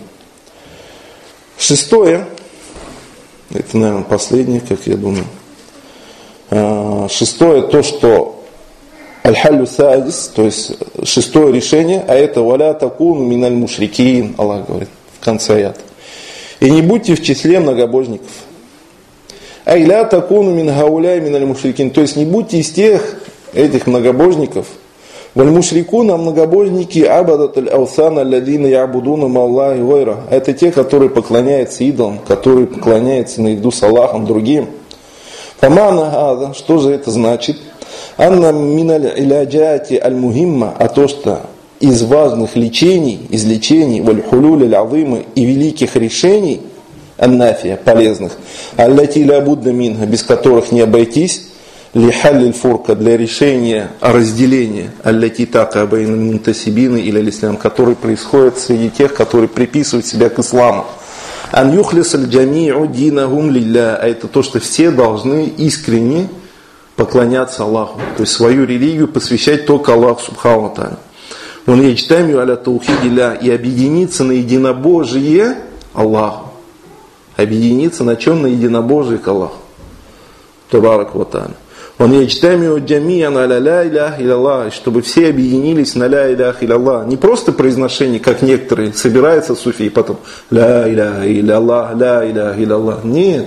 Шестое, это, наверное, последнее, как я думаю. Шестое, то, что аль-халлю садис, то есть шестое решение, а это валя такуну миналь мушрикин, Аллах говорит в конце аята. И не будьте в числе многобожников. Айля такуну мин гауляй миналь мушрикин, то есть не будьте из тех этих многобожников. Валь мушрикуна, многобожники, абадат аль-аусана алладина ябудуна маллахи гайра. Это те, которые поклоняются идолам, которые поклоняются наряду с Аллахом другим. Фамана хаза, что же это значит? Анна миналь иляджати аль-мухимма, а то, что из важных лечений, из лечений, валь хулюль аль-азима и великих решений, аннафия, полезных, аллати ля будда минха, без которых не обойтись, лихаллиль фурка, для решения разделения, аллати така бейн мунтасибины или аль-ислам, который происходит среди тех, которые приписывают себя к исламу. Ан юхлис аль-джами'у динахум лилля, а это то, что все должны искренне поклоняться Аллаху, то есть свою религию посвящать только Аллаху субхану ва тааля. Он яджтамию аля таухидилля, и объединиться на единобожие Аллаху. Объединиться на чем? На единобожие к Аллаху. Табарак ва тааля. Он яджтамию джамиян аля ля иляха илlallah, чтобы все объединились на ля иляха илlallah. Не просто произношение, как некоторые собираются суфи и потом ля иляха илlallah, ля иляха илlallah. Нет.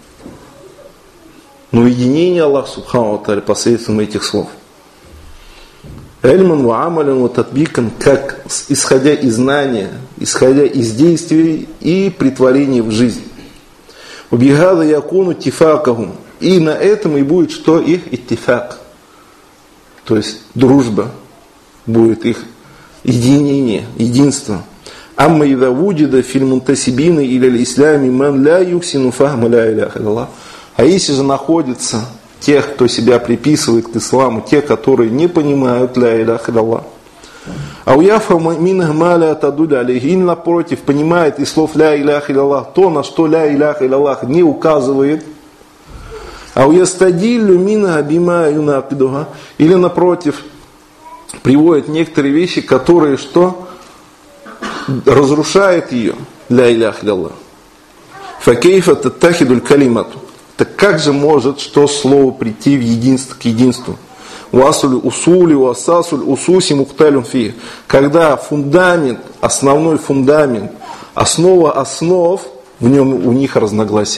Но единение Аллаха субхану ва тааля посредством этих слов. Эльман ва амален ва татбикан, как исходя из знания, исходя из действий и притворения в жизнь. Убихада якуну тифакахум. И на этом и будет что? Их иттифак. То есть дружба. Будет их единение, единство. Амма ида вуджида филь мунтасибина или аль-ислями ман ля юксину фахма ля иляха илlallah. А если же находятся тех, кто себя приписывает к исламу, те, которые не понимают ля иляха илlallah. А уяфа минх маля тадуля алейхи, или напротив, понимает из слов ля иляха илlallah то, на что ля иляха илlallah не указывает. А уястадиллю минха бима юнакидуха, или напротив, приводит некоторые вещи, которые что? Разрушают ее, ля иляха илlallah. Факейфа таттахидуль калимату. Так как же может что слово прийти в единство, к единству? Уасуль усули, уасасуль усуси мухталюн фи. Когда фундамент, основной фундамент, основа основ, в нем у них разногласия.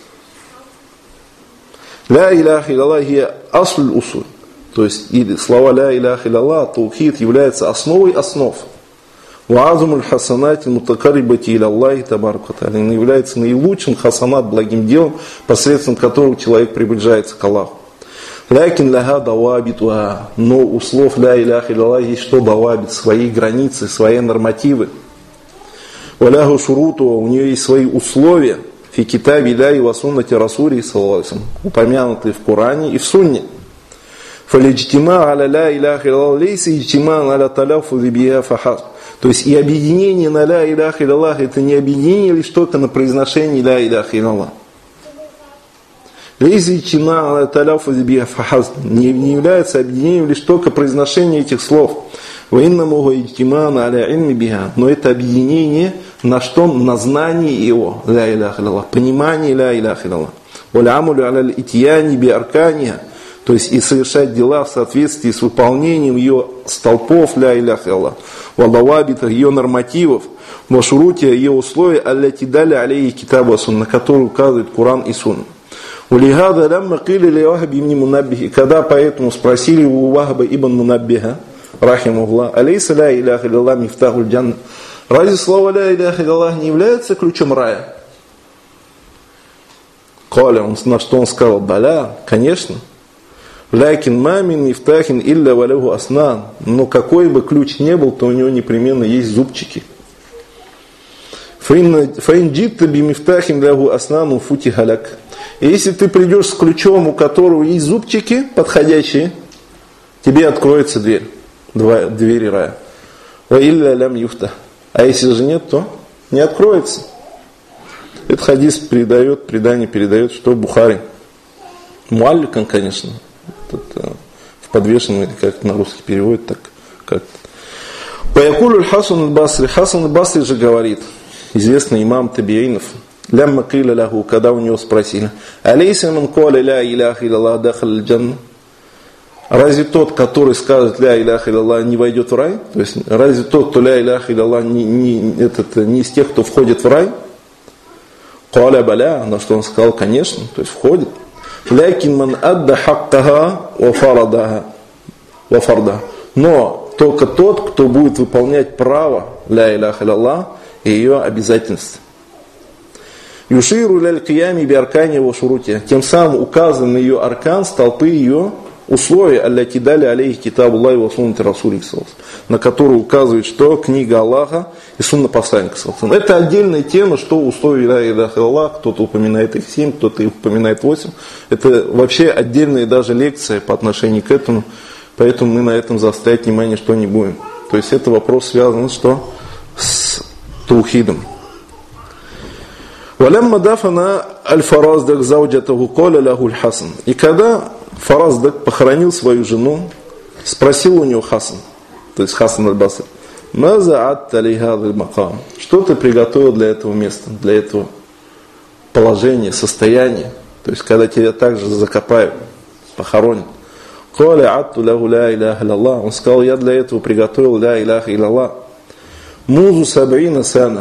Ля иляха илlallah хия асль усуль. То есть слова ля иляха илlallah, таухид является основой основ. Уазумуль хасанати мутакарибати илаллахи табарак ва тааля. Он является наилучшим хасанат, благим делом, посредством которого человек приближается к Аллаху. Лякин ляха давабитуа. Но у слов ля иляха илlallah есть что давабит, свои границы, свои нормативы. Валяху шурутуа, у нее есть свои условия. Фи китаби ля ва суннати расули саллаллаху алейхи ва саллям, упомянутые в Коране и в Сунне. Фалиджтима аля ля иляха илlallah лейса иджтима аля таляффузи биха фахас. То есть и объединение на ля иляха илlallah, это не объединение лишь только на произношении ля иляха илlallah. Лейса иджтима аля таляффузи биха фахас. Не является объединением лишь только произношение этих слов. Ва иннаму иджтима аля илми биха. Но это объединение на что? На знании его, ля иляха илlallah, понимании ля иляха илlallah. Валь амулю аля итияни би арканиха. То есть и совершать дела в соответствии с выполнением ее столпов ля иляха илlallah, валдавабита, ее нормативов, вашурутия, ее условий, алляти дали алейхи китабу сунна, на которые указывает Коран и Сунна. Улигада лямма кили ли Вахаб ибн Мунаббихи, когда поэтому спросили у Вахаба ибн Мунаббиха, рахимахуллах, алейса ля иляха илlallah мифтахуль джанна. Разве слово ля иляха илlallah не является ключом рая? Коля, на что он сказал, баля, конечно. Лякин мамин мифтахин илля валягу аснан. Но какой бы ключ не был, то у него непременно есть зубчики. Фаин джитта би мифтахин лягу аснану фути халяк. И если ты придешь с ключом, у которого есть зубчики подходящие, тебе откроется дверь. Двери рая. Ва илля лям юфта. А если же нет, то не откроется. Этот хадис предание передает, что Бухари. Муалликан, конечно. В подвешенном, или как на русский переводит, так как. Паякулю Хасан аль-Басри. Хасан аль-Басри же говорит, известный имам Табиинов, лямма киля лаху, когда у него спросили, алейса ман коля ля иляха илlallah дахал джанна? Разве тот, который скажет ля иляха илlallah, не войдет в рай? То есть, разве тот, кто ля иляха илlallah, не из тех, кто входит в рай? Каля баля, на что он сказал, конечно, то есть входит. Лякин ман адда хаккаха ва фарда. Но только тот, кто будет выполнять право ля иляха илlallah и ее обязательности. Юширу ляль киями би аркани ва шурути. Тем самым указан на ее аркан, столпы ее условия, алляти дали алейхи китабу Аллахи ва суннати расулих, на которые указывает, что книга Аллаха и сунна посланника. Это отдельная тема, что условия ля иляха илlallah, кто-то упоминает их 7, кто-то их упоминает 8. Это вообще отдельная даже лекция по отношению к этому, поэтому мы на этом заострять внимание что не будем. То есть это вопрос связан что? С таухидом. وَلَمَّا دَفَنَ الْفَرَازْدَقْ زَوْجَتَهُ قَالَ لَهُ الْحَسَنُ. И когда Фараздак похоронил свою жену, спросил у него Хасан, то есть Хасан аль-Басри, «Маза атта ли хадаль макам?» Что ты приготовил для этого места, для этого положения, состояния, то есть когда тебя также закопают, похоронят. «Каля атту лаху ля иляха илlallah». Он сказал, я для этого приготовил ля иляха илlallah. «Музу саб'ина сана».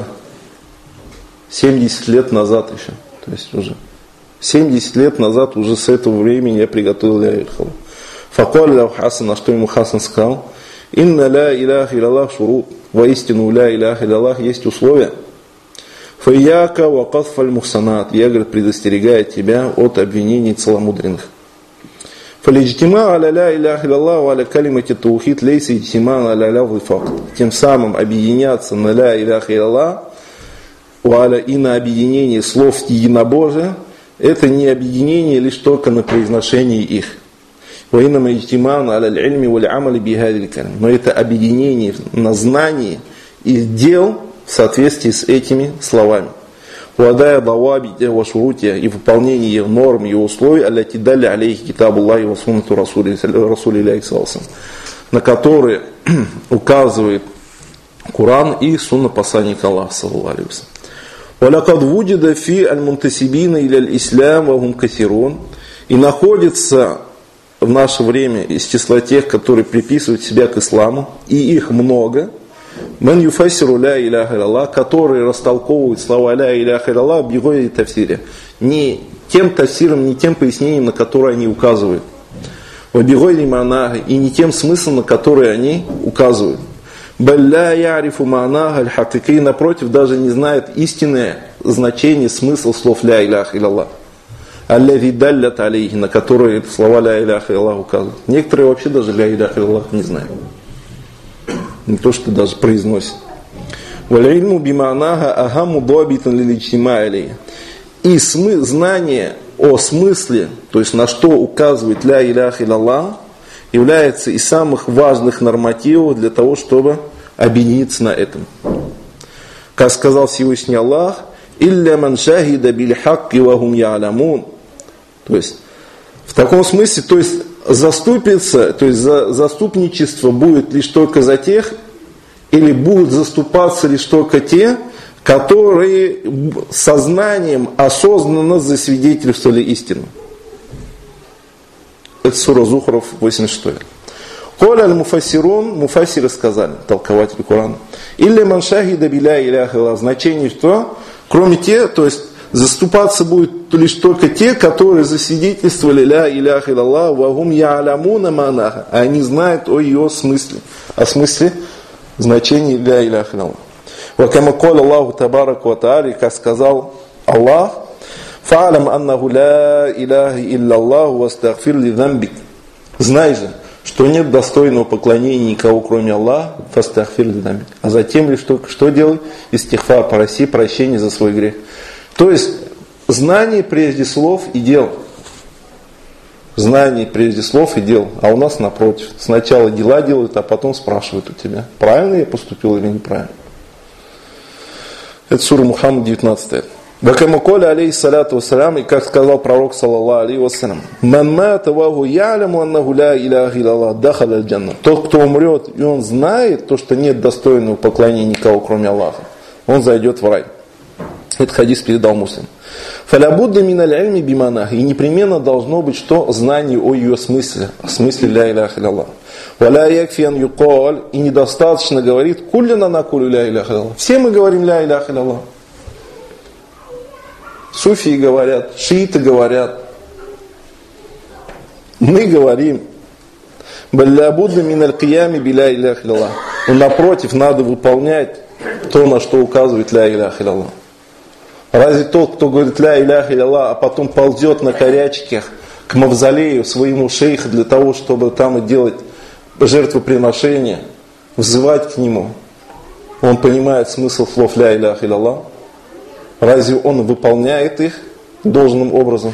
70 лет назад еще, то есть уже 70 лет назад, уже с этого времени я приготовил ля иляха илlallah. Факуаль лаху Хасан, на что ему Хасан сказал, «Инна ля иляха илlallah шурут». Воистину ля иляха илlallah есть условия. «Фаяка ва кадфаль мухсанат». Я, говорит, предостерегаю тебя от обвинений целомудренных. «Фалиджтима аля ля иляха илlallah ва аля калимати таухид лейса иджтима аля лавзы факт». Тем самым объединяться на ля иляха илlallah и на объединение слов единобожия, это не объединение лишь только на произношении их. Но это объединение на знании и дел в соответствии с этими словами. И выполнение норм и условий, на которые указывает Коран и сунна посланника Аллаха. وَلَقَدْ وُجِدَ فِي الْمُنْتَسِبِينَ إِلَى الْإِسْلَامِ وَهُمْ كَثِيرُونَ. И находится в наше время из числа тех, которые приписывают себя к исламу, и их много, ман юфассиру ля иляха илlallah, которые растолковывают слова ля иляха илlallah бигойри тафсире, не тем тафсиром, не тем пояснением, на которое они указывают, бигойри манага, и не тем смыслом, на который они указывают. Балля ярифу маанага аль-хакики, напротив, даже не знает истинное значение, смысл слов ля иляха илlallah. Аллави даллят алейхи, на которые слова ля иляха илlallah указывают. Некоторые вообще даже ля иляха илlallah не знают. Не то, что даже произносят. Валь-ильму бимаанага ахаму добитан лиличтима алейхи. И знание о смысле, то есть на что указывает ля иляха илlallah, является из самых важных нормативов для того, чтобы объединиться на этом. Как сказал Всевышний Аллах, «Илля ман шахида биль хакки ва хум я'ламун». То есть, в таком смысле, то есть, заступиться, то есть, заступничество будет лишь только за тех, или будут заступаться лишь только те, которые сознанием осознанно засвидетельствовали истину. Это сура Зухруф 86. Коля аль-муфассирун, муфассиры сказали, толкователи Корана, илля ман шахида биля иляха илlallah, значение что? Кроме те, то есть заступаться будут лишь только те, которые засвидетельствовали ля иляха илlallah ва гум я'ламуна ма'наха, а они знают о ее смысле, о смысле значения ля иляха илlallah. Ва кама коля Аллаху табараку ва та'аля, как сказал Аллах, фа'алам аннаху ля иляха илляллах ва астагфир ли замбик. Знай же, что нет достойного поклонения никого, кроме Аллаха, фастагфир ли замбик. А затем лишь только что делай? Истигфар, проси прощения за свой грех. То есть, знание прежде слов и дел. Знание прежде слов и дел. А у нас напротив. Сначала дела делают, а потом спрашивают у тебя, правильно я поступил или неправильно. Это сура Мухаммад 19. Бакамаколя алейхиссалату вассалям, и как сказал пророк саллаллаху алейхи вассалям, ман мата ва ху я'ламу аннаху ля иляха илляллах дахаля аль-джанна. Тот, кто умрет, и он знает то, что нет достойного поклонения никого, кроме Аллаха, он зайдет в рай. Этот хадис передал Муслим. «Фалябудда миналь ильми биманах». И непременно должно быть что? Знание о ее смысле. О смысле ля иляха илlallah. «Валя якфи ан юкаль». И недостаточно говорит «Куллина накулю ля иляха илlallah». Все мы говорим ля иляха илlallah. Суфии говорят, шииты говорят. Мы говорим. «Баллябудда миналь киями би ля иляха илlallah». Но напротив, надо выполнять то, на что указывает ля иляха илlallah. Разве тот, кто говорит ля иляха илlallah, а потом ползет на корячках к мавзолею своему шейху для того, чтобы там и делать жертвоприношение, взывать к нему, он понимает смысл слов ля иляха илlallah? Разве он выполняет их должным образом?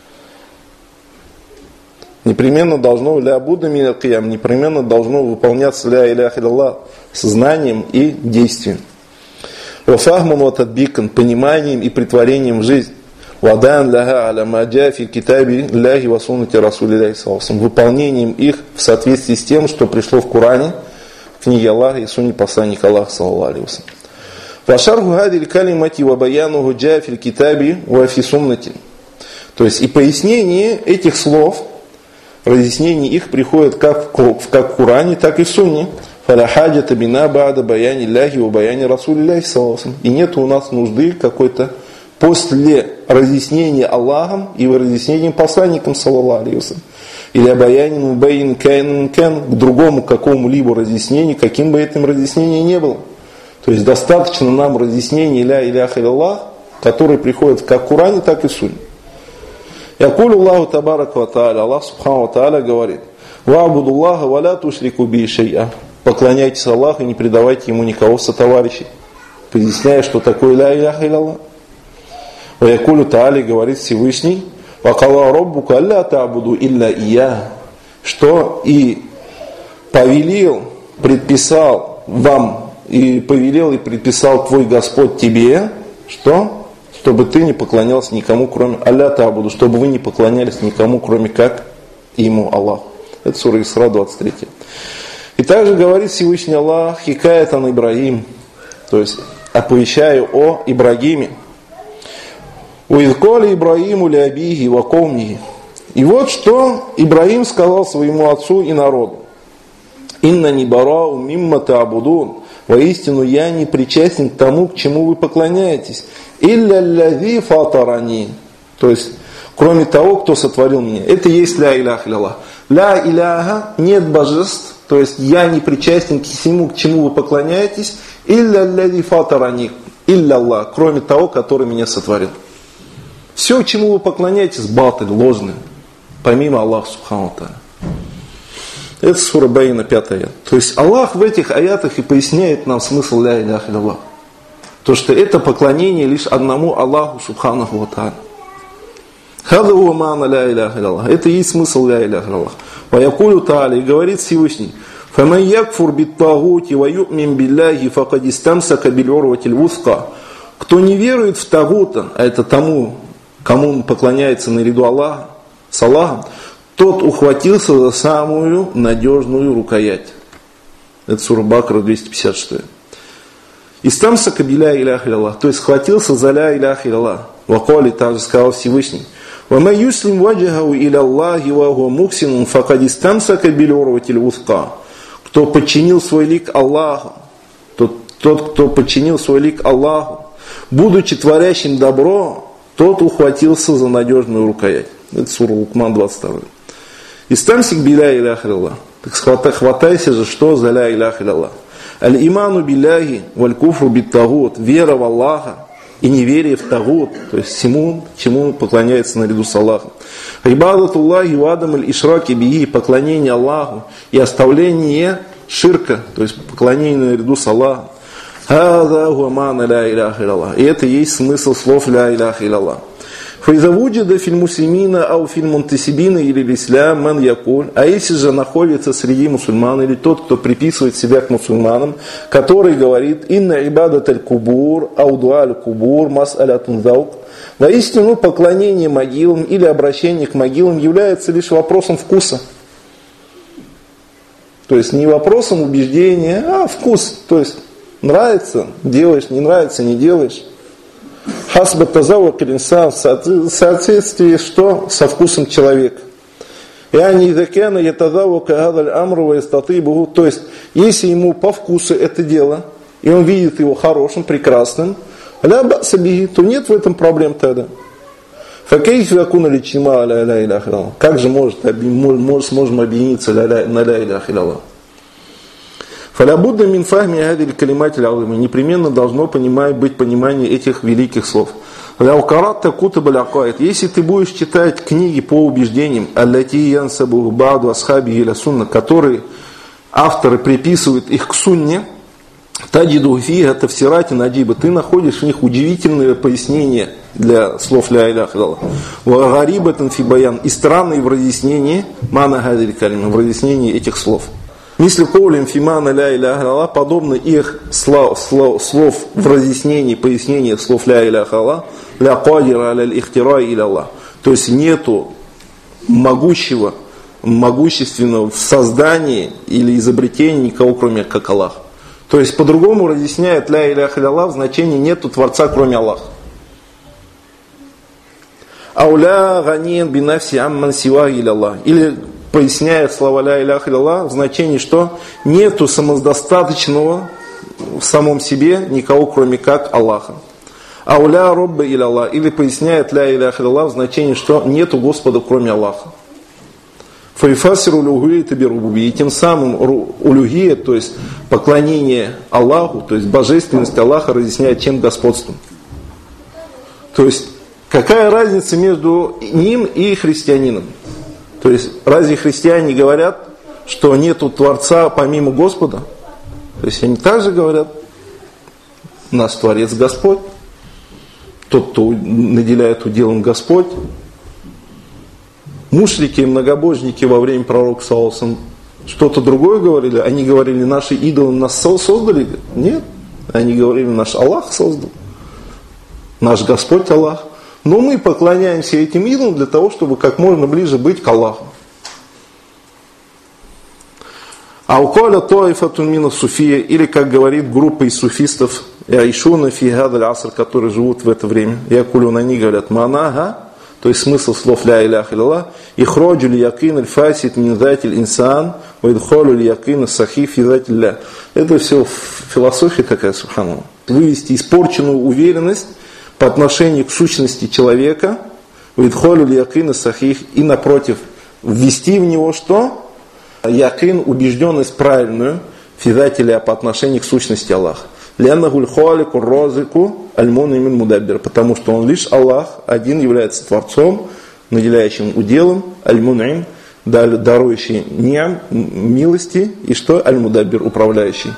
Непременно должно ля будда миналь киям, непременно должно выполняться ля иляха илlallah сознанием и действием. Вафахман ватадбикан, пониманием и притворением в жизнь. Вадан ляха аля маджа фи китаби ляхи васуннати расулилляхи саллаллаху, выполнением их в соответствии с тем, что пришло в Коране, в книге Аллаха и сунне посланника Аллаха саллаллаху алейхи ва саллям. Вашарху хадиль калимати ва баянуху джа фи китаби ва фи суннати. То есть и пояснение этих слов, разъяснение их приходит как в Коране, так и в сунне. Фаля хаджата бина ба'да баяни ляхи ва баяни расулилляхи саллаллаху алейхи ва саллям. И нет у нас нужды какой-то после разъяснения Аллахом и разъяснением посланником саллаллаху алейхи ва саллям. Или баяни мубайин кайн к другому какому-либо разъяснению, каким бы этим разъяснение не было. То есть достаточно нам разъяснения ля иляха илlallah, которые приходят как в Коране, так и в сунне. Якулю Аллаху табарака ва тааля, Аллах субхану ва тааля говорит: «Ва'буду Аллаха ва ля тушрику би шай'а». Поклоняйтесь Аллаху и не предавайте ему никого сотоварищей. Поясняя, что такое ля иляха илlallah. Ва якулю тааля, говорит Всевышний: «Ва кала роббука алля та'буду илля ия». Что и повелел, предписал вам, и повелел и предписал твой Господь тебе, что? Чтобы ты не поклонялся никому, кроме алля та'буду, чтобы вы не поклонялись никому, кроме как ему, Аллаху. Это сура Исра 23. И также говорит Всевышний Аллах: «Хикаятан Ибрагим», то есть оповещаю о Ибрагиме. «Уидколи Ибрагиму ли абихи ва каумихи». И вот что Ибрагим сказал своему отцу и народу: «Инна ни барау мимма та'будун». Воистину я не причастен к тому, к чему вы поклоняетесь. «Илля ллязи фатарани». То есть, кроме того, кто сотворил меня. Это и есть ля иляха илlallah. Ля иляха, нет божеств. То есть я не причастен к всему, к чему вы поклоняетесь. «Илля ллязи фатарани». «Илля Аллах», кроме того, который меня сотворил. Все, к чему вы поклоняетесь, батыль, ложное. Помимо Аллаха субхану тааля. Это сура Баина 5 аят. То есть Аллах в этих аятах и поясняет нам смысл ля иляха илlallah. То, что это поклонение лишь одному Аллаху субханаху ва тааля. Хада хуа ма'на ля иляха илlallah. Это и есть смысл ля иляха илlallah. Ва якулю тааля, и говорит Всевышний: «Фаман якфур биттагути ва ю'мин билляхи факад истамсака бил'урватиль вусқа». Кто не верует в тагута, а это тому, кому он поклоняется наряду Аллаха, с Аллахом, тот ухватился за самую надежную рукоять. Это сура Бакара 256. «Истамсака биля иляха илlallah», то есть схватился за ля иляха илlallah. Вакали, также сказал Всевышний: «Вама юслим ваджахау иля Аллахи ва хуа мухсинун факад истамсака бил'урватиль вусқа». Кто подчинил свой лик Аллаху, тот, кто подчинил свой лик Аллаху, будучи творящим добро, тот ухватился за надежную рукоять. Это сура Лукман 22. «Истамсик биля иляха илlallah». Так хватайся же, что за ля иляха илlallah. «Аль-иману билляхи валь куфру биттагут». Вера в Аллаха и неверие в тагут, то есть всему, чему поклоняется наряду с Аллахом. «Ибадатуллахи ва адам аль-ишраки бихи», поклонение Аллаху и оставление ширка, то есть поклонение наряду с Аллахом. «Хаза хуа ма'на ля иляха илlallah». И это и есть смысл слов ля иляха илlallah. «Фаиза вуджида филь муслимина ау филь мунтасибина или l'ислам ман якуль». А если же находится среди мусульман или тот, кто приписывает себя к мусульманам, который говорит: «Инна ибадат аль-кубур ау дуа аль-кубур мас'алятун заук». Воистину поклонение могилам или обращение к могилам является лишь вопросом вкуса. То есть не вопросом убеждения, а вкус. То есть нравится — делаешь, не нравится — не делаешь. Хасба тазавук инсан, в соответствии что? Со вкусом человека. И они закяна ятазавук гадаль амру ва истатыбу. То есть, если ему по вкусу это дело, и он видит его хорошим, прекрасным, ля баса бихи, то нет в этом проблем тогда. Факейф якуна личима ля ля иляха илlallah. Как же сможем объединиться на ля иляха илlallah? Фалябудда мин фахми гадиль калимати л'азима. Непременно должно быть понимание этих великих слов. Ляукаратта кутаба л'акаид. Если ты будешь читать книги по убеждениям, аллати янсабу ба'ду асхаби иля сунна, которые авторы приписывают их к сунне, таджиду фиха тафсирати наджиба, ты находишь в них удивительные пояснения для слов ля иляха илlallah. Ва гарибатан фи баян, и странные в разъяснении мана гадиль калима, в разъяснении этих слов. Мисли коулим фимана ля иляха илlallah, подобно их слов в разъяснении, пояснении слов ля иляха илlallah, ля кадира аля ихтира илlallah. То есть нету могущественного в создании или изобретении никого, кроме как Аллах. То есть по-другому разъясняет ля иляха илlallah в значении нету Творца, кроме Аллаха. Ауля ганин бинафси амман сива илlallah. Или поясняет слова ля иляха илlallah в значении, что нету самодостаточного в самом себе никого, кроме как Аллаха. Ауля робба илlallah. Или поясняет ля иляха илlallah в значении, что нету Господа, кроме Аллаха. Файфасиру улюхия табирубуби. И тем самым улюхия, то есть поклонение Аллаху, то есть божественность Аллаха разъясняет чем господством. То есть какая разница между ним и христианином? То есть разве христиане говорят, что нету Творца помимо Господа? То есть они также говорят, наш Творец Господь, тот, кто наделяет уделом Господь. Мушрики, многобожники во время пророка саллаллаху что-то другое говорили. Они говорили, наши идолы нас создали. Нет, они говорили, наш Аллах создал. Наш Господь Аллах. Но мы поклоняемся этим идолам для того, чтобы как можно ближе быть к Аллаху. Аукаля тоифатун мина суфия, или, как говорит группа из суфистов, яишуна фи гадаль аср, которые живут в это время. Якулюн, они говорят, манага, то есть смысл слов ля иляха илlallah, ихроджу ли якин аль фасид мин затиль инсан, ва идхолю ли якин сахи фи затиль ля. Это все философия такая, субханаллах. Вывести испорченную уверенность по отношению к сущности человека, ва идхолю ли якин сахих, и напротив, ввести в него что? Якин, убежденность правильную, фи затиль ля, по отношению к сущности Аллаха. Потому что он лишь Аллах, один является Творцом, наделяющим уделом, аль-мун'им, дарующий ни'ам, милости, и что? Аль-мудаббир, управляющий.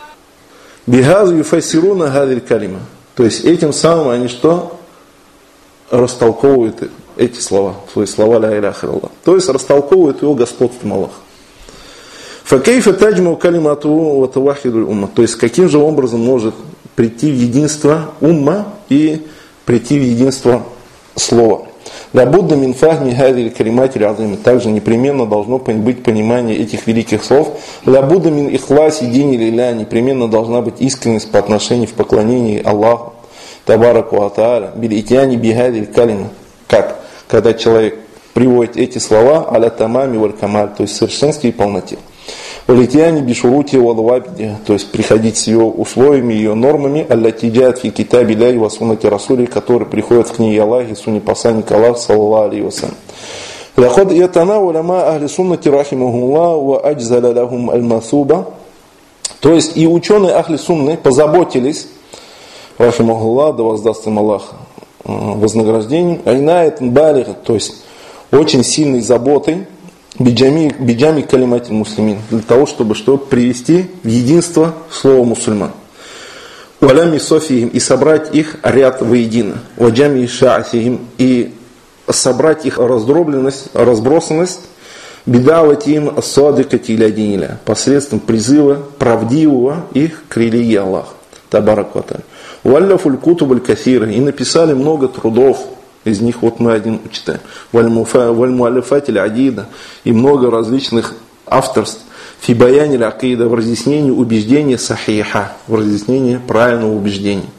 Бихаз юфассируна гадиль калима. То есть этим самым они что? Растолковывают эти слова, свои слова ля иляха илlallah. То есть растолковывают его господством Аллаха. Факейфа таджмау калимату ва тавахидуль умма. То есть каким же образом может прийти в единство умма и прийти в единство слова. Лабудда мин фахми гадиль калимати л'азим. Также непременно должно быть понимание этих великих слов. Лабудда мин ихласи дини лилля. Непременно должна быть искренность по отношению в поклонении Аллаху табараку ва тааля. Билитяни бигадиль калима. Как? Когда человек приводит эти слова аля тамами валь камаль, то есть в совершенстве и полноте. Валитяни бишурути валвабди, то есть приходить с ее условиями, ее нормами, аллатиджат фи китаби ляхи ва суннати расули, которые приходят в книге Аллахи, сунне посланника Аллаха, саллаллаху алейхи ва саллям. Лахад ятана уляма ахли суннати рахимахуллах ва аджзаля лахум аль-масуба. То есть и ученые ахли сунны позаботились, рахимахуллах, да воздаст им Аллах вознаграждением, айнает балига, то есть очень сильной заботой, биджами калимати муслимин, для того, чтобы привести в единство слово мусульман. Уалями софиим, и собрать их ряд воедино. Ваджами шаасихим, и собрать их раздробленность, разбросанность, бедавать им садыкати иля диниля, посредством призыва правдивого их к религии Аллаха. Табарак ва тааля. Уалляфуль кутубаль кафира, и написали много трудов. Из них вот мы один читаем. Валь-муалифатиль адида, и много различных авторств. Фибаяниль акида, в разъяснении убеждения сахиха, в разъяснении правильного убеждения.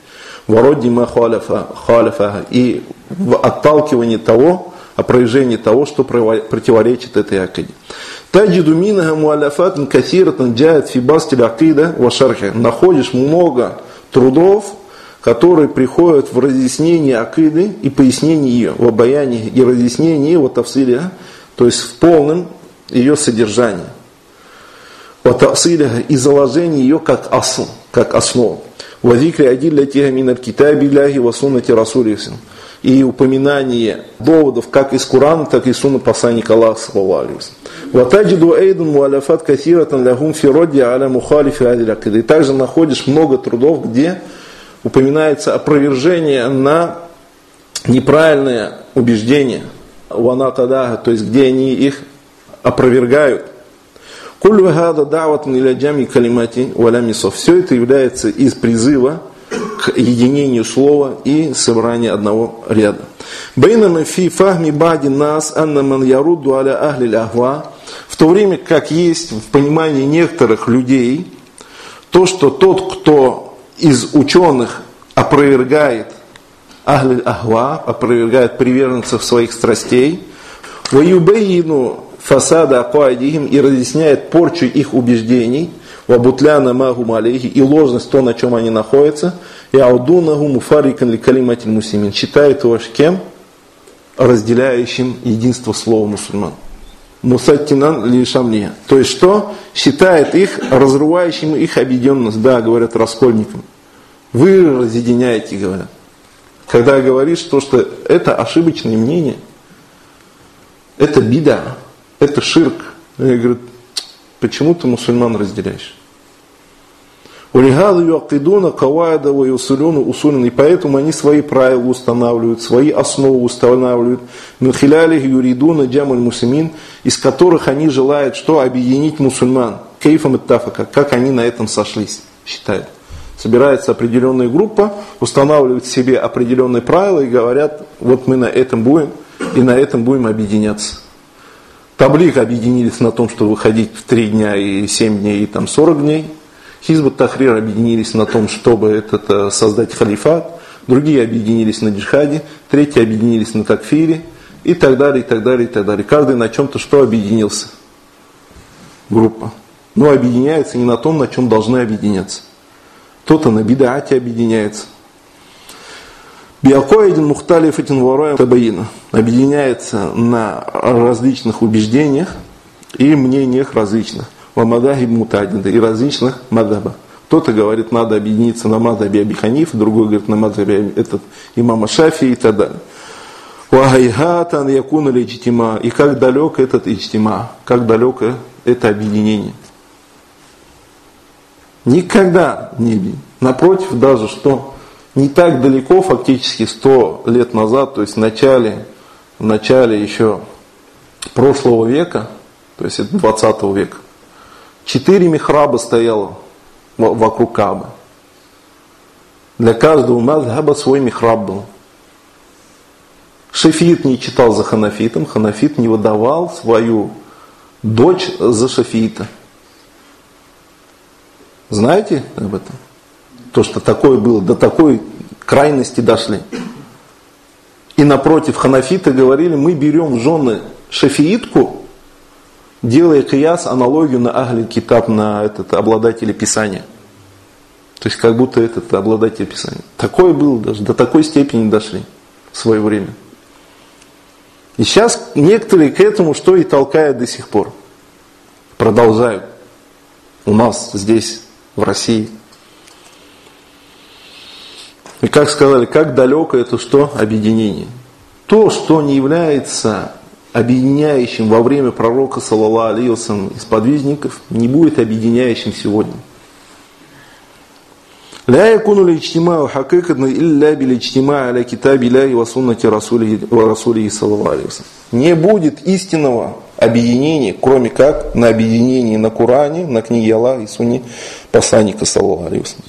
Вароди ма халяфа, и в отталкивании того, опровержении того, что противоречит этой акиде. Таджиду минха муалафатан касиратан джаат фи бастиль акида ва шархи. Находишь много трудов, которые приходят в разъяснении акиды и пояснении ее, в обаянии и разъяснении его тавсиля, то есть в полном ее содержании. Ва тавсиля и заложении ее как основу. Ва зикри адиллятиха мин аль-китаби ляхи ва суннати расулихи. И упоминание доводов как из Корана, так и сунны посланника Аллаха саллаллаху алейхи ва саллям. وتجد أيضا مؤلفات كثيرة لهم في رد على مخالف هذه العقيدة. И также находишь много трудов, где упоминается опровержение на неправильное убеждение, то есть где они их опровергают. Все это является из призыва к единению слова и собранию одного ряда. В то время как есть в понимании некоторых людей то, что тот, кто из ученых опровергает ахль ахва, опровергает приверженцев своих страстей, ваюбейну фасада акуадихим, и разъясняет порчу их убеждений, вабутляна магум алейхи, и ложность то, на чем они находятся, и аудунаху муфарикан ли калиматиль муслимин, считает его кем? Разделяющим единство слова мусульман. Мусаттинан ли шамлия. То есть что? Считает их разрывающим их объединенность. Да, говорят, раскольникам. Вы разъединяете, говорят. Когда говоришь то, что это ошибочное мнение, это бида, это ширк. И говорят, почему ты мусульман разделяешь? И поэтому они свои правила устанавливают, свои основы устанавливают, из которых они желают что? Объединить мусульман. Кейфам иттафака, как они на этом сошлись, считают. Собирается определенная группа, устанавливают себе определенные правила и говорят, вот мы на этом будем, и на этом будем объединяться. Таблиг объединились на том, что выходить в 3 дня и 7 дней и там 40 дней. Хизб ат-Тахрир объединились на том, чтобы создать халифат, другие объединились на джихаде, третьи объединились на такфире и так далее, и так далее, и так далее. Каждый на чем-то что объединился? Группа. Но объединяется не на том, на чем должны объединяться. Кто-то на бидаате объединяется. Биакоидин мухталифатин вароем табаина. Объединяется на различных убеждениях и мнениях различных. И различных мадхабах. Кто-то говорит, надо объединиться на мадхабе Аби Ханифа, другой говорит, на мадхабе имама Шафи и так далее. И как далек этот иджтима, как далеко это объединение. Никогда не объединение. Напротив, даже что не так далеко, фактически 100 лет назад, то есть в начале еще прошлого века, то есть это 20 века, 4 михраба стояло вокруг Каабы. Для каждого мазхаба свой михраб был. Шафиит не читал за ханафитом, ханафит не выдавал свою дочь за шафиита. Знаете об этом? То, что такое было, до такой крайности дошли. И напротив, ханафиты говорили, мы берем в жены шафиитку, делая кияс, аналогию на ахли китаб, на обладателя писания. То есть как будто обладатель писания. Такое было даже, до такой степени дошли в свое время. И сейчас некоторые к этому что и толкают до сих пор. Продолжают. У нас здесь, в России. И как сказали, как далеко это что? Объединение. То, что не является объединяющим во время пророка саллаллаху алейхи ва саллям из подвижников, не будет объединяющим сегодня. لا يكون الاجتماع حقيقة إلا بالاجتماع على كتاب الله وسنة رسوله صلى الله عليه وسلم. Не будет истинного объединения, кроме как на объединении на Коране, на книге Аллаха и Сунне посланника саллаллаху алейхи ва саллям.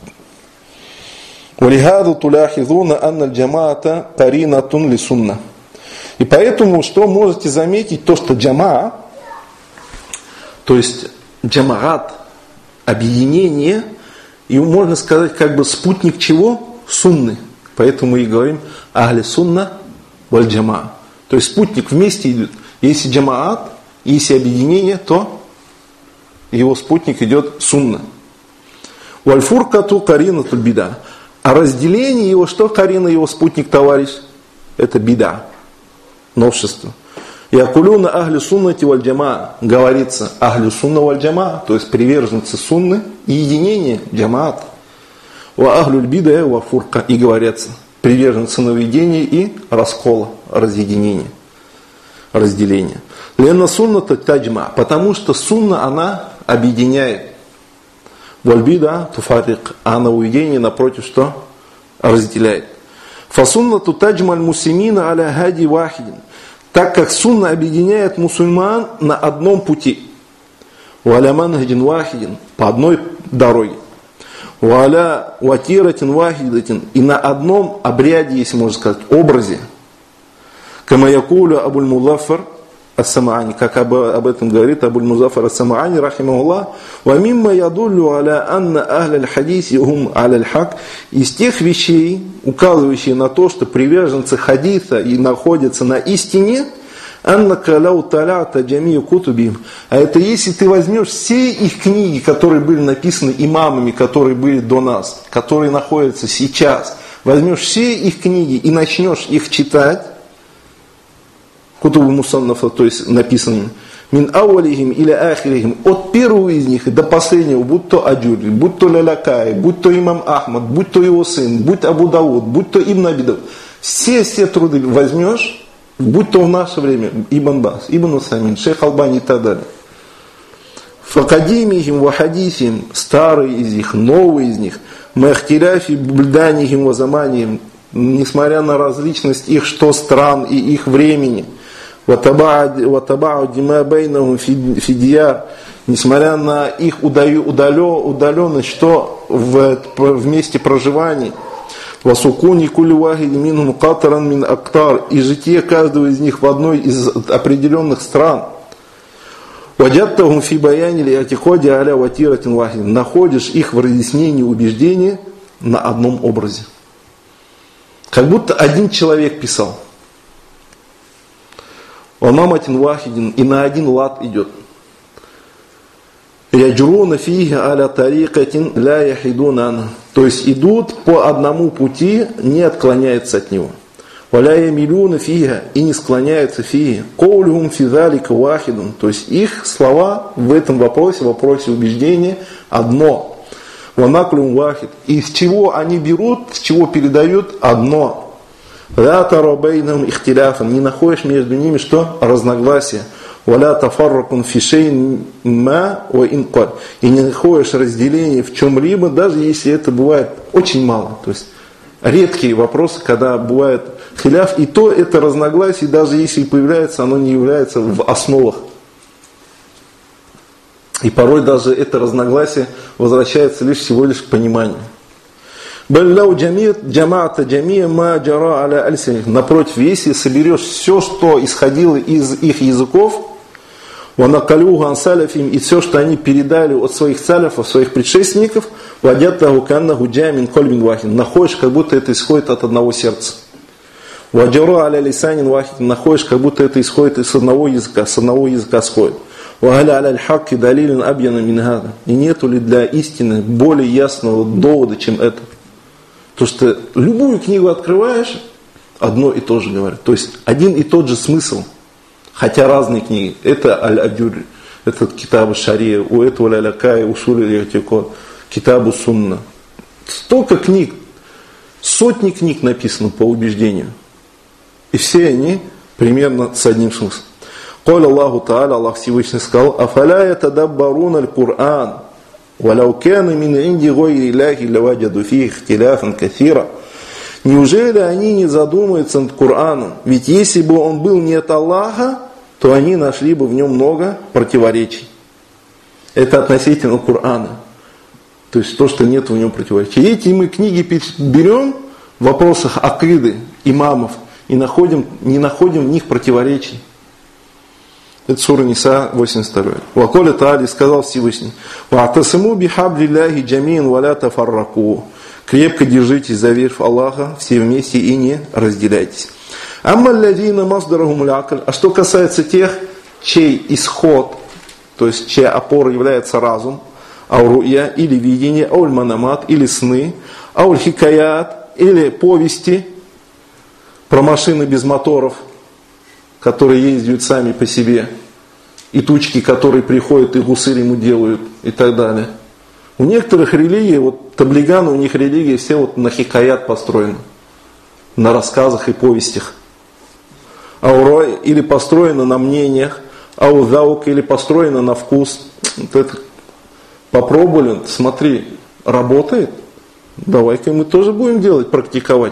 ولهذا تلاحظون أن الجماعة قرينة لسنة. И поэтому, что можете заметить, то, что джамаа, то есть джамаат, объединение, и можно сказать, как бы спутник чего? сунны. Поэтому мы и говорим ахли сунна валь джамаа. То есть спутник вместе идет. Если джамаат, если объединение, то его спутник идет сунна. Валь фуркату каринатуль бида. А разделение его, что карина, его спутник, товарищ? Это бида, новшество. Якулюна ахли суннати валь джамаа. Говорится ахли сунна валь джамаа, то есть приверженцы сунны и единения джамаат. Ва ахлюль бида ва фурка. И говорится приверженцы нововведения и раскола, разъединения, разделения. Лена сунната таджма. Потому что сунна, она объединяет. Валь бида туфарик. А нововведение, напротив, что? Разделяет. Фасуннату таджмаль муслимина аля хади вахидин. Так как сунна объединяет мусульман на одном пути. Валя манхаджин вахидин. По одной дороге. Валя ватиратин вахидатин. И на одном обряде, если можно сказать, образе. Кама якуля Абуль Музаффар ас-Сам'ани, как об этом говорит Абуль Музаффар ас-Сам'ани, рахимахуллах. Ва мимма ядуллю аля анна ахляль хадиси хум аляль хак. Из тех вещей, указывающие на то, что приверженцы хадиса и находятся на истине, анна каляу талята джамию кутубим. А это если ты возьмешь все их книги, которые были написаны имамами, которые были до нас, которые находятся сейчас, возьмешь все их книги и начнешь их читать, кутубу мусаннафа, то есть написанными, мин ауалихим или ахирихим, от первого из них до последнего, будь то Аджури, будь то Лялякай, будь то имам Ахмад, будь то его сын, будь Абу Дауд, будь то Ибн Аби Дауд, все труды возьмешь, будь то в наше время Ибн Бас, Ибн Усаймин, Шейх Албани и так далее. Факадимихим вахадисим, старые из них, новые из них, махтиляфи бульданихим вазаманихим, несмотря на различность их что стран и их времени, ватабау димабейнахум фидияр, несмотря на их удаленность, что в месте проживания, васукуни кулли вахиди минхум катаран мин актар, и житие каждого из них в одной из определенных стран. Ваджаттахум фи баяни ли атиходи аля ватиратин вахид, находишь их в разъяснении убеждения на одном образе. Как будто один человек писал. Вамаматин вахидин, и на один лад идет. Яджруна фиhi аля тарикатин ля яхидуна анха. То есть идут по одному пути, не отклоняются от него. Валя ямилюна фиха, и не склоняются фиhi. Коулюхум фи залика вахидун. То есть их слова в этом вопросе, в вопросе убеждения, одно. Ванаклюм вахид. И с чего они берут, с чего передают, одно. Ля тарабейнам ихтиляфан. Не находишь между ними что? Разногласия. Валя тафарракун фишейн ма ва инкаль. И не находишь разделения в чем-либо, даже если это бывает очень мало. То есть редкие вопросы, когда бывает хиляф, и то это разногласие, даже если появляется, оно не является в основах. И порой даже это разногласие возвращается всего лишь к пониманию. Напротив, если соберешь все, что исходило из их языков, и все, что они передали от своих саляфов, своих предшественников, находишь, как будто это исходит от одного сердца. Находишь, как будто это исходит из одного языка сходит. И нету ли для истины более ясного довода, чем это? То, что любую книгу открываешь, одно и то же говорят. То есть один и тот же смысл, хотя разные книги. Это Аль-Аджури, это Китабу Шария, у этого Лялякай, Усуль Иртикот, Китабу Сунна. Столько книг, сотни книг написано по убеждению. И все они примерно с одним смыслом. Каля Аллаху Та'аля, Аллах Всевышний сказал, «Афаля ятадаббаруна аль-Кур'ан». Неужели они не задумаются над Кораном? Ведь если бы он был не от Аллаха, то они нашли бы в нем много противоречий. Это относительно Корана. То есть то, что нет в нем противоречий. Эти мы книги берем в вопросах акиды, имамов, и не находим в них противоречий. Это сура Ниса 82. Ваколя Та'али сказал Всевышний: «Ва'тасиму бихаблиллахи джамиан ва ля тафарраку». Крепко держитесь за верфь Аллаха все вместе и не разделяйтесь. Амма аллазина масдарахум аль-акль. А что касается тех, чей исход, то есть чья опора является разум, ау-ру'я или видение, ау-манамат или сны, ау-хикаят или повести про машины без моторов, которые ездят сами по себе, и тучки, которые приходят и гусырь ему делают, и так далее. У некоторых религий, вот таблиганы, у них религии все вот на хикаят построены, на рассказах и повестях. Аурой или построено на мнениях, аузаук или построено на вкус. Вот это попробовали, смотри, работает, давай-ка мы тоже будем делать, практиковать.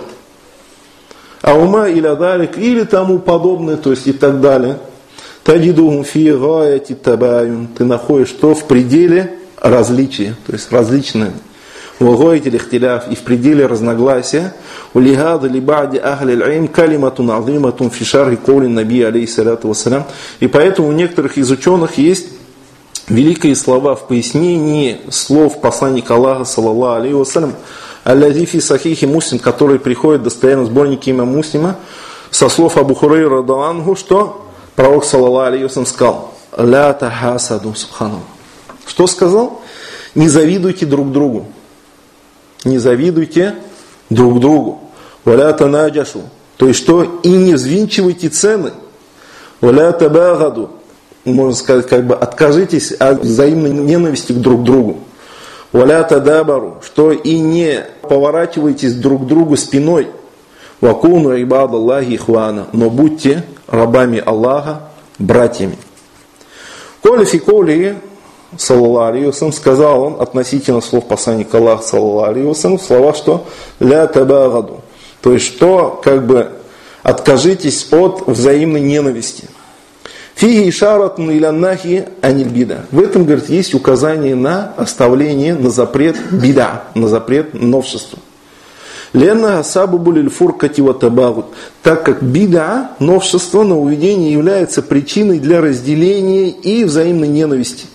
Аума или адалик, или тому подобное, то есть и так далее. Таджидухум фи гаяти табаюн. Ты находишь что в пределе различия, то есть различные. وغاية الاختلاف и в пределе разногласия. ولهذا لبعض أهل العلم كلمة عظيمة في شرح قول النبي عليه الصلاة والسلام. И поэтому у некоторых из ученых есть великие слова в пояснении слов посланника Аллаха саллаллаху алейхи вассалям, аллази фи сахихи муслим, который приходит в достоверном сборнике имама Муслима, со слов Абу Хурайры радхиаллаху анху, что пророк саллаллаху алейхи вассалям сказал: ля тахасаду, субханаллах. Что сказал? Не завидуйте друг другу. Не завидуйте друг другу. Валя танаджашу. То есть что? И не взвинчивайте цены. Валя табагаду. Можно сказать, как бы откажитесь от взаимной ненависти к друг другу. Валя тадабару. Что и не поворачивайтесь друг к другу спиной. Вакуну ибадаллахи ихвана. Но будьте рабами Аллаха, братьями. Коли фи коли саллаллаху алейхи вассалям, сказал он относительно слов посланника Аллаха саллаллаху алейхи вассалям, слова, что ля табагаду, то есть что как бы откажитесь от взаимной ненависти. Фиги ишаратун иля нахи аниль бида. В этом, говорит, есть указание на оставление, на запрет бида, на запрет новшества. Ленна асабу лиль фуркати ва табагут. Так как бида, новшество, нововведение является причиной для разделения и взаимной ненависти.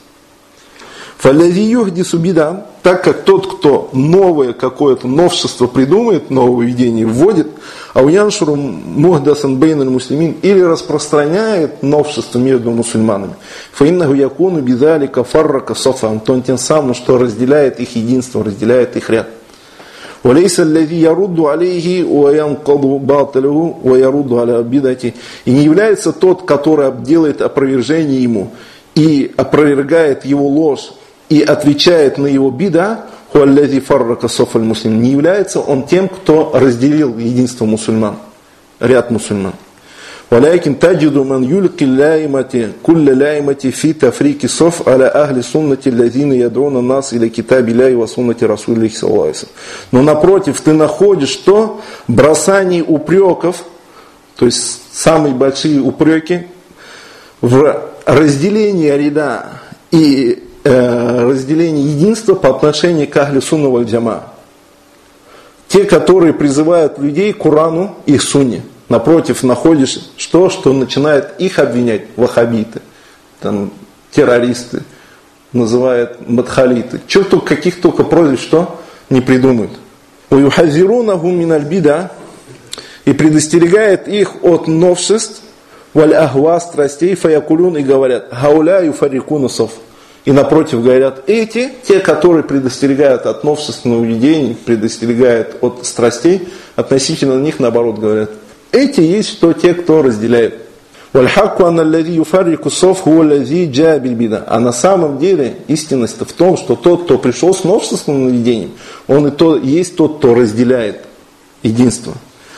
Так как тот, кто новое какое-то новшество придумает, нововведение вводит, ауяншуру мухдасан бейналь муслимин, или распространяет новшество между мусульманами, фаиннаху якуну бидалика фаррака софан, то он тем самым, что разделяет их единство, разделяет их ряд. وَلَيْسَ الَّذِي يَرُدُّ عَلَيْهِ وَيَنْقَضُ بَاطِلُهُ وَيَرُدُّ عَلَى بِدَتِهِ. И не является тот, который делает опровержение ему и опровергает его ложь, и отвечает на его бида, не является он тем, кто разделил единство мусульман, ряд мусульман. ولكن تجد من يلقي اللائمة كل لائمة في تفريق الصف على أهل السنة الذين يدعون الناس إلى كتاب الله وسنة رسول الله صلى الله عليه وسلم. Но напротив, ты находишь, что бросание упреков, то есть самые большие упреки в разделении ряда и разделение единства по отношению к ахли сунна валь джама. Те, которые призывают людей к Корану и сунне. Напротив, находишь что начинает их обвинять ваххабиты, там, террористы, называют мадхалиты. Каких только прозвищ что не придумают. Уюхазирунахум миналь бида, и предостерегает их от новшеств, валь ахва, страстей, фаякулюн, и говорят: хауля юфарикуна соф. И напротив говорят, те, которые предостерегают от новшественного видения, предостерегают от страстей, относительно них наоборот говорят: эти есть что те, кто разделяет. А на самом деле истинность в том, что тот, кто пришел с новшественным видением, он и есть тот, кто разделяет единство.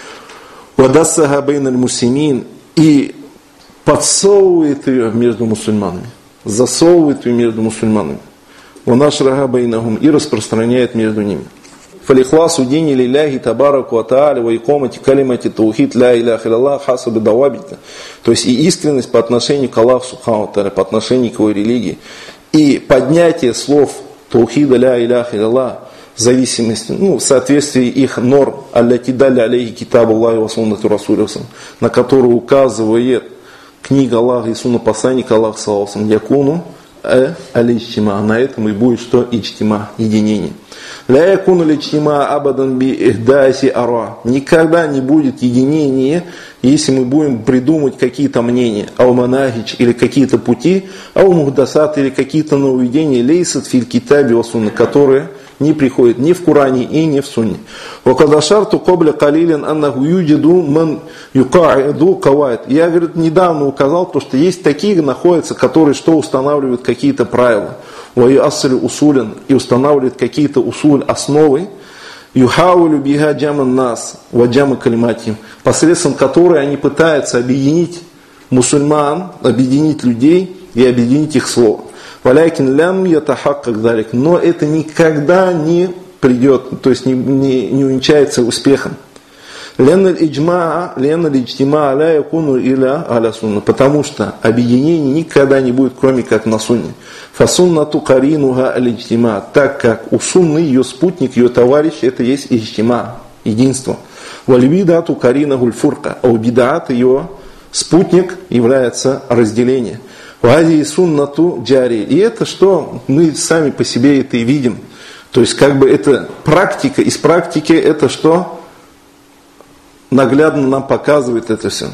И подсовывает ее между мусульманами. Засовывает ее между мусульманами. И распространяет между ними. فالإخلاص دين لله تبارك وتعالى وإقامة كلمة التوحيد لا إله إلا الله حسب ضوابط. То есть и искренность по отношению к Аллаху субхану ва тааля, по отношению к его религии, и поднятие слов таухида ля иляха илlallah в зависимости, в соответствии их норм, аллати далли алейхи китабу Аллахи ва суннату расулихи, на которую указывает книга Аллаха и сунна посланника Аллаха саллаллаху алейхи ва саллям, якуну алейхима, на этом и будет что? Иджтима, единение. ля якуну личтима абадан би ихдаси ара. Никогда не будет единения, если мы будем придумать какие-то мнения, ау-манахич или какие-то пути, ау-мухдасат или какие-то нововведения, лейсат филь китаби ва сунна, которые не приходят ни в Коране и ни в Сунне. Вакадашарту кобля калилин аннаху юджиду ман юкаиду кавайт. Я, говорит, недавно указал, то, что есть такие находятся, которые что устанавливают какие-то правила. Ва юассалю усулин, и устанавливают какие-то усуль, основы. Юхаулю биха джаман нас, ва джама калиматим, посредством которой они пытаются объединить мусульман, объединить людей и объединить их слово. Валякин лям ятахаккак далик, но это никогда не придет, то есть не увенчается успехом. Потому что объединение никогда не будет, кроме как на сунне. Фасуннату каринуха аль-иджтима, так как у сунны ее спутник, ее товарищ, это есть иджтима, единство. Валь-бидату каринахуль фурка, а у бидат ее спутник является разделение. Вади суннату джари. И это что? Мы сами по себе это и видим. То есть как бы это практика. Из практики это что? Наглядно нам показывает это все.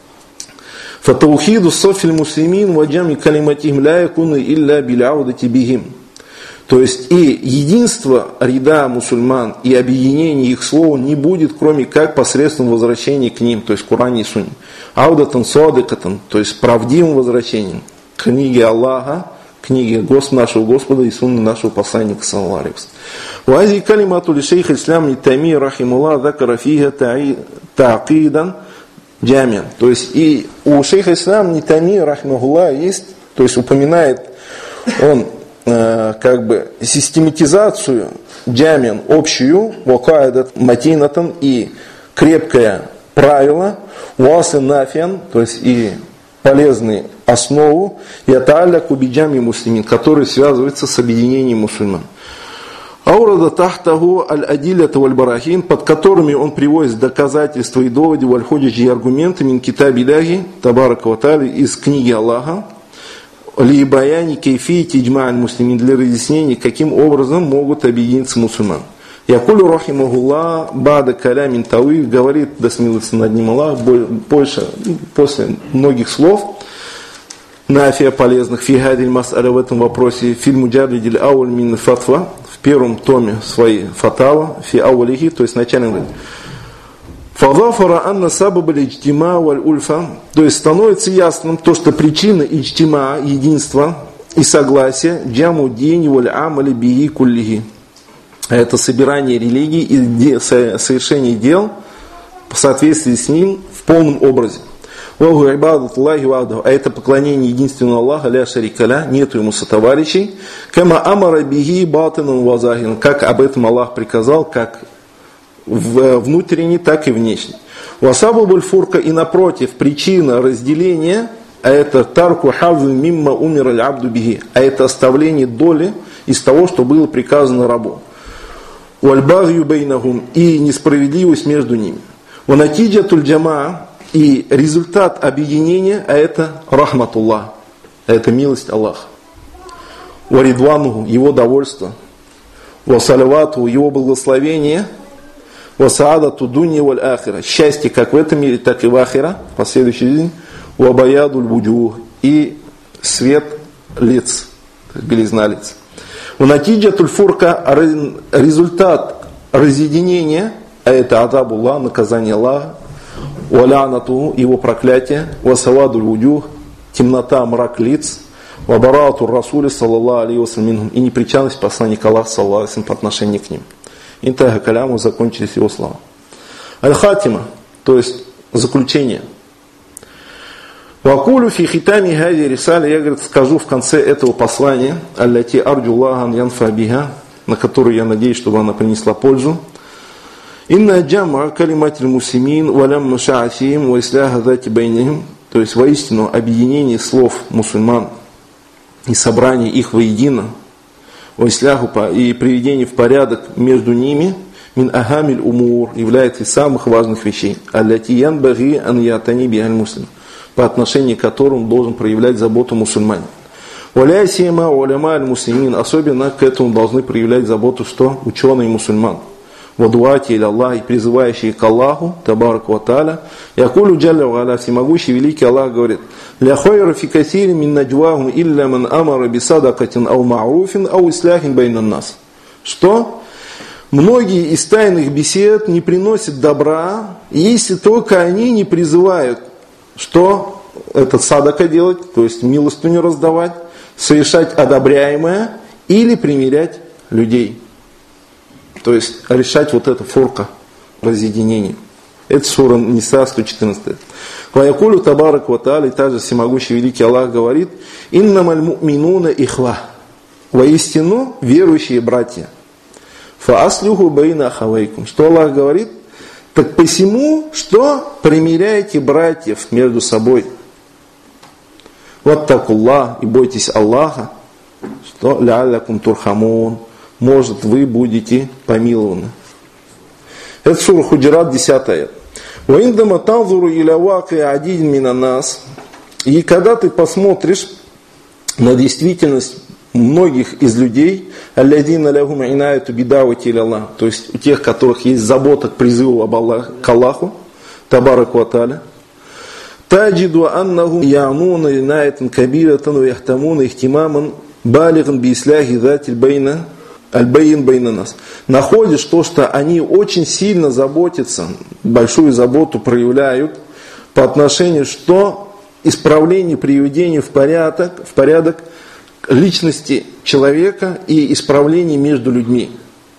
Фатаухиду софиль муслимин ваджами калиматихим ля якуну илля биляудати бихим. То есть и единство ряда мусульман и объединение их слова не будет, кроме как посредством возвращения к ним, то есть к Коране и Сунне. Аудатан садыкатан, то есть правдивым возвращением к книге Аллаха, книге нашего Господа и Сунны нашего посланника саллаллаху алейхи ва саллям. Вази калимату ли шейх ислам Тайми рахимуллах закара фиха та'кидан джамиан. То есть и у шейха ислам Тайми рахимуллах есть, то есть упоминает он как бы систематизацию джамиан общую, вакаидат матинатан и крепкое правило, уасын нафиан, то есть и полезную основу, и ата'алля кубиджами муслимин, который связывается с объединением мусульман. Аурада тахтаху аль-адиллята валь-барахин, под которыми он приводит доказательства и доводы, валь-ходжи и аргументы мин китаби ляхи, табарака ва тааля, из книги Аллаха, ли баяни кейфи тиджма аль-муслимин, для разъяснения, каким образом могут объединиться мусульман. Якулю рахимахуллах бада калямин тауиль, говорит, да смилуется над ним Аллах, после многих слов, нафия полезных, фи гадиль мас'аля, в этом вопросе, фильм муджадлидиль ауль мин фатва, в первом томе своей фатава, фи аулихи, то есть начальный говорит, фагафара анна сабаба лиджтима валь ульфа, то есть становится ясным то, что причина иджтима, единства и согласия, джаму дини валь амали бии куллихи, это собирание религии и совершение дел в соответствии с ним в полном образе. А это поклонение единственного Аллаха, ля шарикаля, нету ему сотоварищей. Кама амара бихи батинан вазахин, как об этом Аллах приказал, как внутренне, так и внешне. Васабу бульфурка, и напротив, причина разделения, а это тарку хаввин мимма умир аль-абду бихи, а это оставление доли из того, что было приказано рабу. Вальбагью бейнахум, и несправедливость между ними. Ванатиджатуль джамаа, и результат объединения, а это рахматуллах, это милость Аллаха. Варидвануху, его довольство. Васалавату, его благословение. Васаадату дунья валь ахира, счастье как в этом мире, так и в ахира, в последующий день. Вабаядуль вуджух, и свет лиц, белизна лиц. Ванатиджатуль фурка, результат разъединения, а это адабуллах, наказание Аллаха. Валянату, его проклятие, васавадуль вуджух, темнота, мрак лиц, вабарату расули, саллаллаху алейхи вассалям, и непричастность посланника Аллаха, саллаллаху алейхи вассалям, по отношению к ним. Интага каляму, закончились его слова. Аль-хатима, то есть заключение. Вакулю фи хитами хади рисали, я, говорит, скажу в конце этого послания, аллати арджуллахан янфа биха, на которую я надеюсь, чтобы она принесла пользу. Инна джама калиматиль муслимин валям маша'асихим ва исляха зати байнихим, то есть воистину объединение слов мусульман и собрание их воедино, ва исляху и приведение в порядок между ними, мин ахамиль умур, является из самых важных вещей, аллати янбаги ан ятани бихаль муслим, по отношению к которым должен проявлять заботу мусульманин. Валя сима уляма аль-муслимин, особенно к этому должны проявлять заботу, что ученые мусульман. Вадуати или Аллах, и призывающие к Аллаху, табарак ва тааля, якулю джалля ва аля, всемогущий великий Аллах говорит: ля хойра фи касирин мин наджвахум илля ман амара бисадакатин ау ма'руфин ау исляхин байнан нас. Что? Многие из тайных бесед не приносят добра, если только они не призывают, что это садака делать, то есть милостыню раздавать, совершать одобряемое или примирять людей. То есть решать вот это фурка, разъединение. Это сура Ниса 114. Ваякулю табарак ва тааля, и также всемогущий великий Аллах говорит: иннамаль му'минуна ихва, воистину верующие братья. Фааслюху байна ахавайкум. Что Аллах говорит? Так посему, что примиряйте братьев между собой. Ваттакуллах, и бойтесь Аллаха, что ля'аллякум турхамун, может вы будете помилованы. Это сура Худжрат 10 аят. Ваиндама танзуру иля ваки адидин минан нас. И когда ты посмотришь на действительность многих из людей, аллазина лахум инаяту бидавати иля Аллах, то есть у тех, у которых есть забота к призыву к Аллаху, табарак ва тааля, таджиду аннахум я'нуна инаятан кабиратан ва яхтамуна ихтимаман балиган би исляхи зати аль-байин байна нас. Находишь то, что они очень сильно заботятся, большую заботу проявляют по отношению, что исправление, приведение в порядок личности человека и исправление между людьми.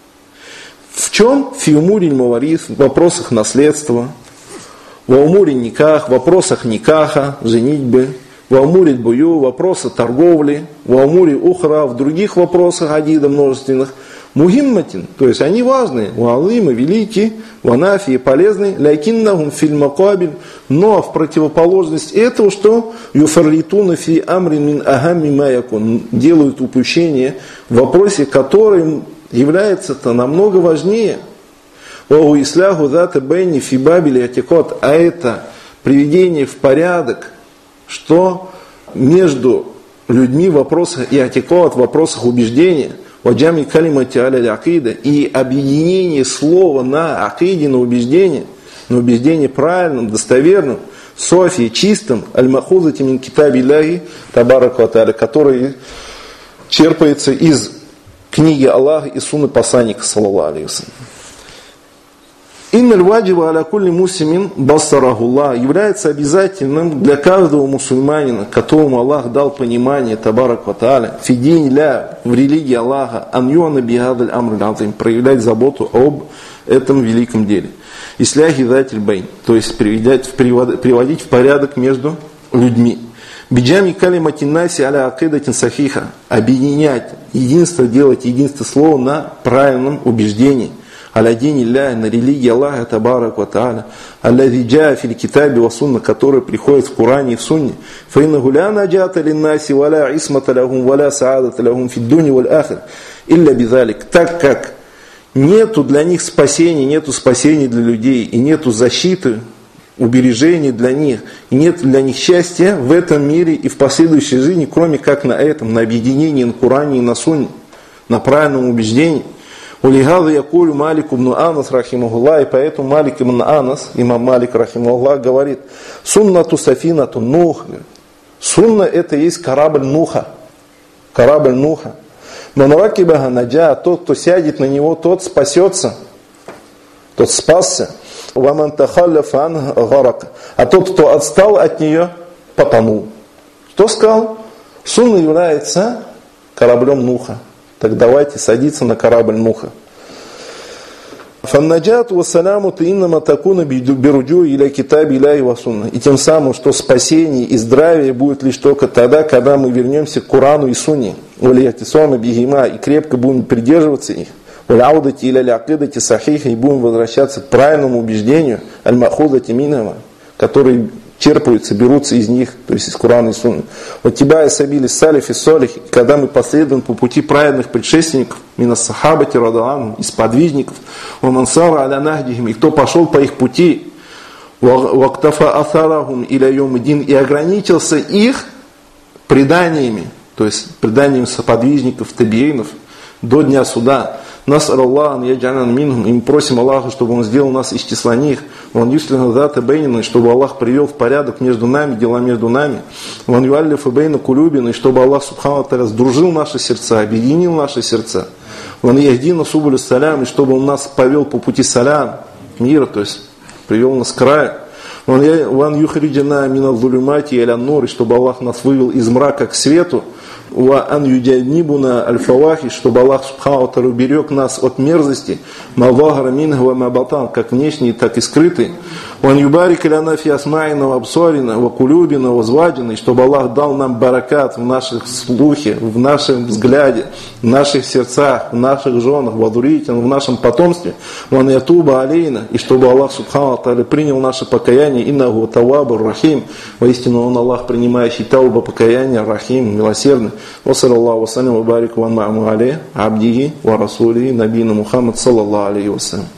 В чем? Фи умурин маварис, в вопросах наследства, в умурин никах, в вопросах никаха, женитьбы, в умуре бую, вопросы торговли, в умуре ухра, в других вопросах адида множественных, мухимматин, то есть они важные, валимы великие, ванафии полезные, лякиннахум филь макабиль, но в противоположность этого, что юфарлитуна фи амрин мин ахамми маякун, делают упущение в вопросе, который является-то намного важнее. Вау исляху зата бэйни фи бабили атикот, а это приведение в порядок, что между людьми в вопросах и атикот, в вопросах убеждения, ваджами калимати аля акида, и объединение слова на акиде, на убеждение правильным, достоверным, софии, чистым, аль-махузати мин китаби Аллахи, табарак ва тааля, который черпается из книги Аллаха и сунны посланника, саллаллаху алейхи ва саллям. Инналь ваджиба аля кулли муслимин басарахуллах, является обязательным для каждого мусульманина, которому Аллах дал понимание, табарак ва тааля, фидин ля, в религии Аллаха, аньюана бихадаль амруль азим, проявлять заботу об этом великом деле. Исляхи затель байн, то есть приводить в порядок между людьми. Биджами калиматин наси аля акидатин сахиха, объединять единство, делать единство слова на правильном убеждении. Аля дин илля, на религии Аллаха, табарак ва тааля, аллади джаа фил китаби ва сунна, который приходит в Коране и в Сунне. Фаиннаху ля наджата линнаси ва ля исмата лахум ва ля саадата лахум фид дуни валь ахир илля бидалик. Так как нету для них спасения, нету спасения для людей, и нету защиты, убережения для них, и нет для них счастья в этом мире и в последующей жизни, кроме как на этом, на объединении на Коране и на Сунне, на правильном убеждении. Улигада якулю Малик ибн Анас рахимахуллах, и поэтому Малик ибн Анас, имам Малик рахимахуллах, говорит: суннату сафинату нух. Сунна — это есть корабль Нуха. Корабль Нуха. Манракибаха наджа, тот, кто сядет на него, тот спасется, тот спасся. Ваман тахалляфа ан гарак, а тот, кто отстал от нее, потонул. Кто сказал? Сунна является кораблем Нуха. Так давайте садиться на корабль Нуха. Фаннаджат вассаляму иннама такуна бируджу иля китаби Аллахи ва сунна. И тем самым, что спасение и здравие будет лишь только тогда, когда мы вернемся к Корану и Сунне. Валиятисома бигима, и крепко будем придерживаться их. Валяудати иля акидати сахиха, и будем возвращаться к правильному убеждению, аль-махудати минама, который черпаются, берутся из них, то есть из Корана и Сунны. Вот тебя и сабили салиф и солих, когда мы последуем по пути праведных предшественников, минас сахабати радаллаху, из подвижников, ва мансара аля нахдихим, и кто пошел по их пути, вактафа асарахум иля йомидин, и ограничился их преданиями, то есть преданием соподвижников, табиинов, до дня суда. Нас Аллах, и мы просим Аллаха, чтобы Он сделал нас из числа них. Он юслина дата бейнина, чтобы Аллах привел в порядок между нами, дела между нами. Он юаллифа бейна кулюбина, и чтобы Аллах субхану ва тааля сдружил наши сердца, объединил наши сердца. Он яхдина субулю салям, и чтобы Он нас повел по пути салям, мира, то есть привел нас к краю. Он юхриджана мина зулюмати иля нур, и чтобы Аллах нас вывел из мрака к свету. Ан юджанибуна аль-фавахиш, чтобы Аллах субхану ва тааля уберег нас от мерзости, ма захара минха ва ма батан, как внешние, так и скрытые. Он юбарик лана фи асмаина ва абсарина ва кулюбина ва зваджина, и чтобы Аллах дал нам баракат в наших слухе, в нашем взгляде, в наших сердцах, в наших женах, в адуритин, в нашем потомстве. Он ятуба алейна, и чтобы Аллах субхану ва тааля принял наше покаяние, иннаху тавабур рахим, воистину Он Аллах, принимающий тауба, покаяние, рахим, милосердный. وصلى الله وسلم وبارك وانعم عليه عبده ورسوله نبينا محمد صلى الله عليه وسلم.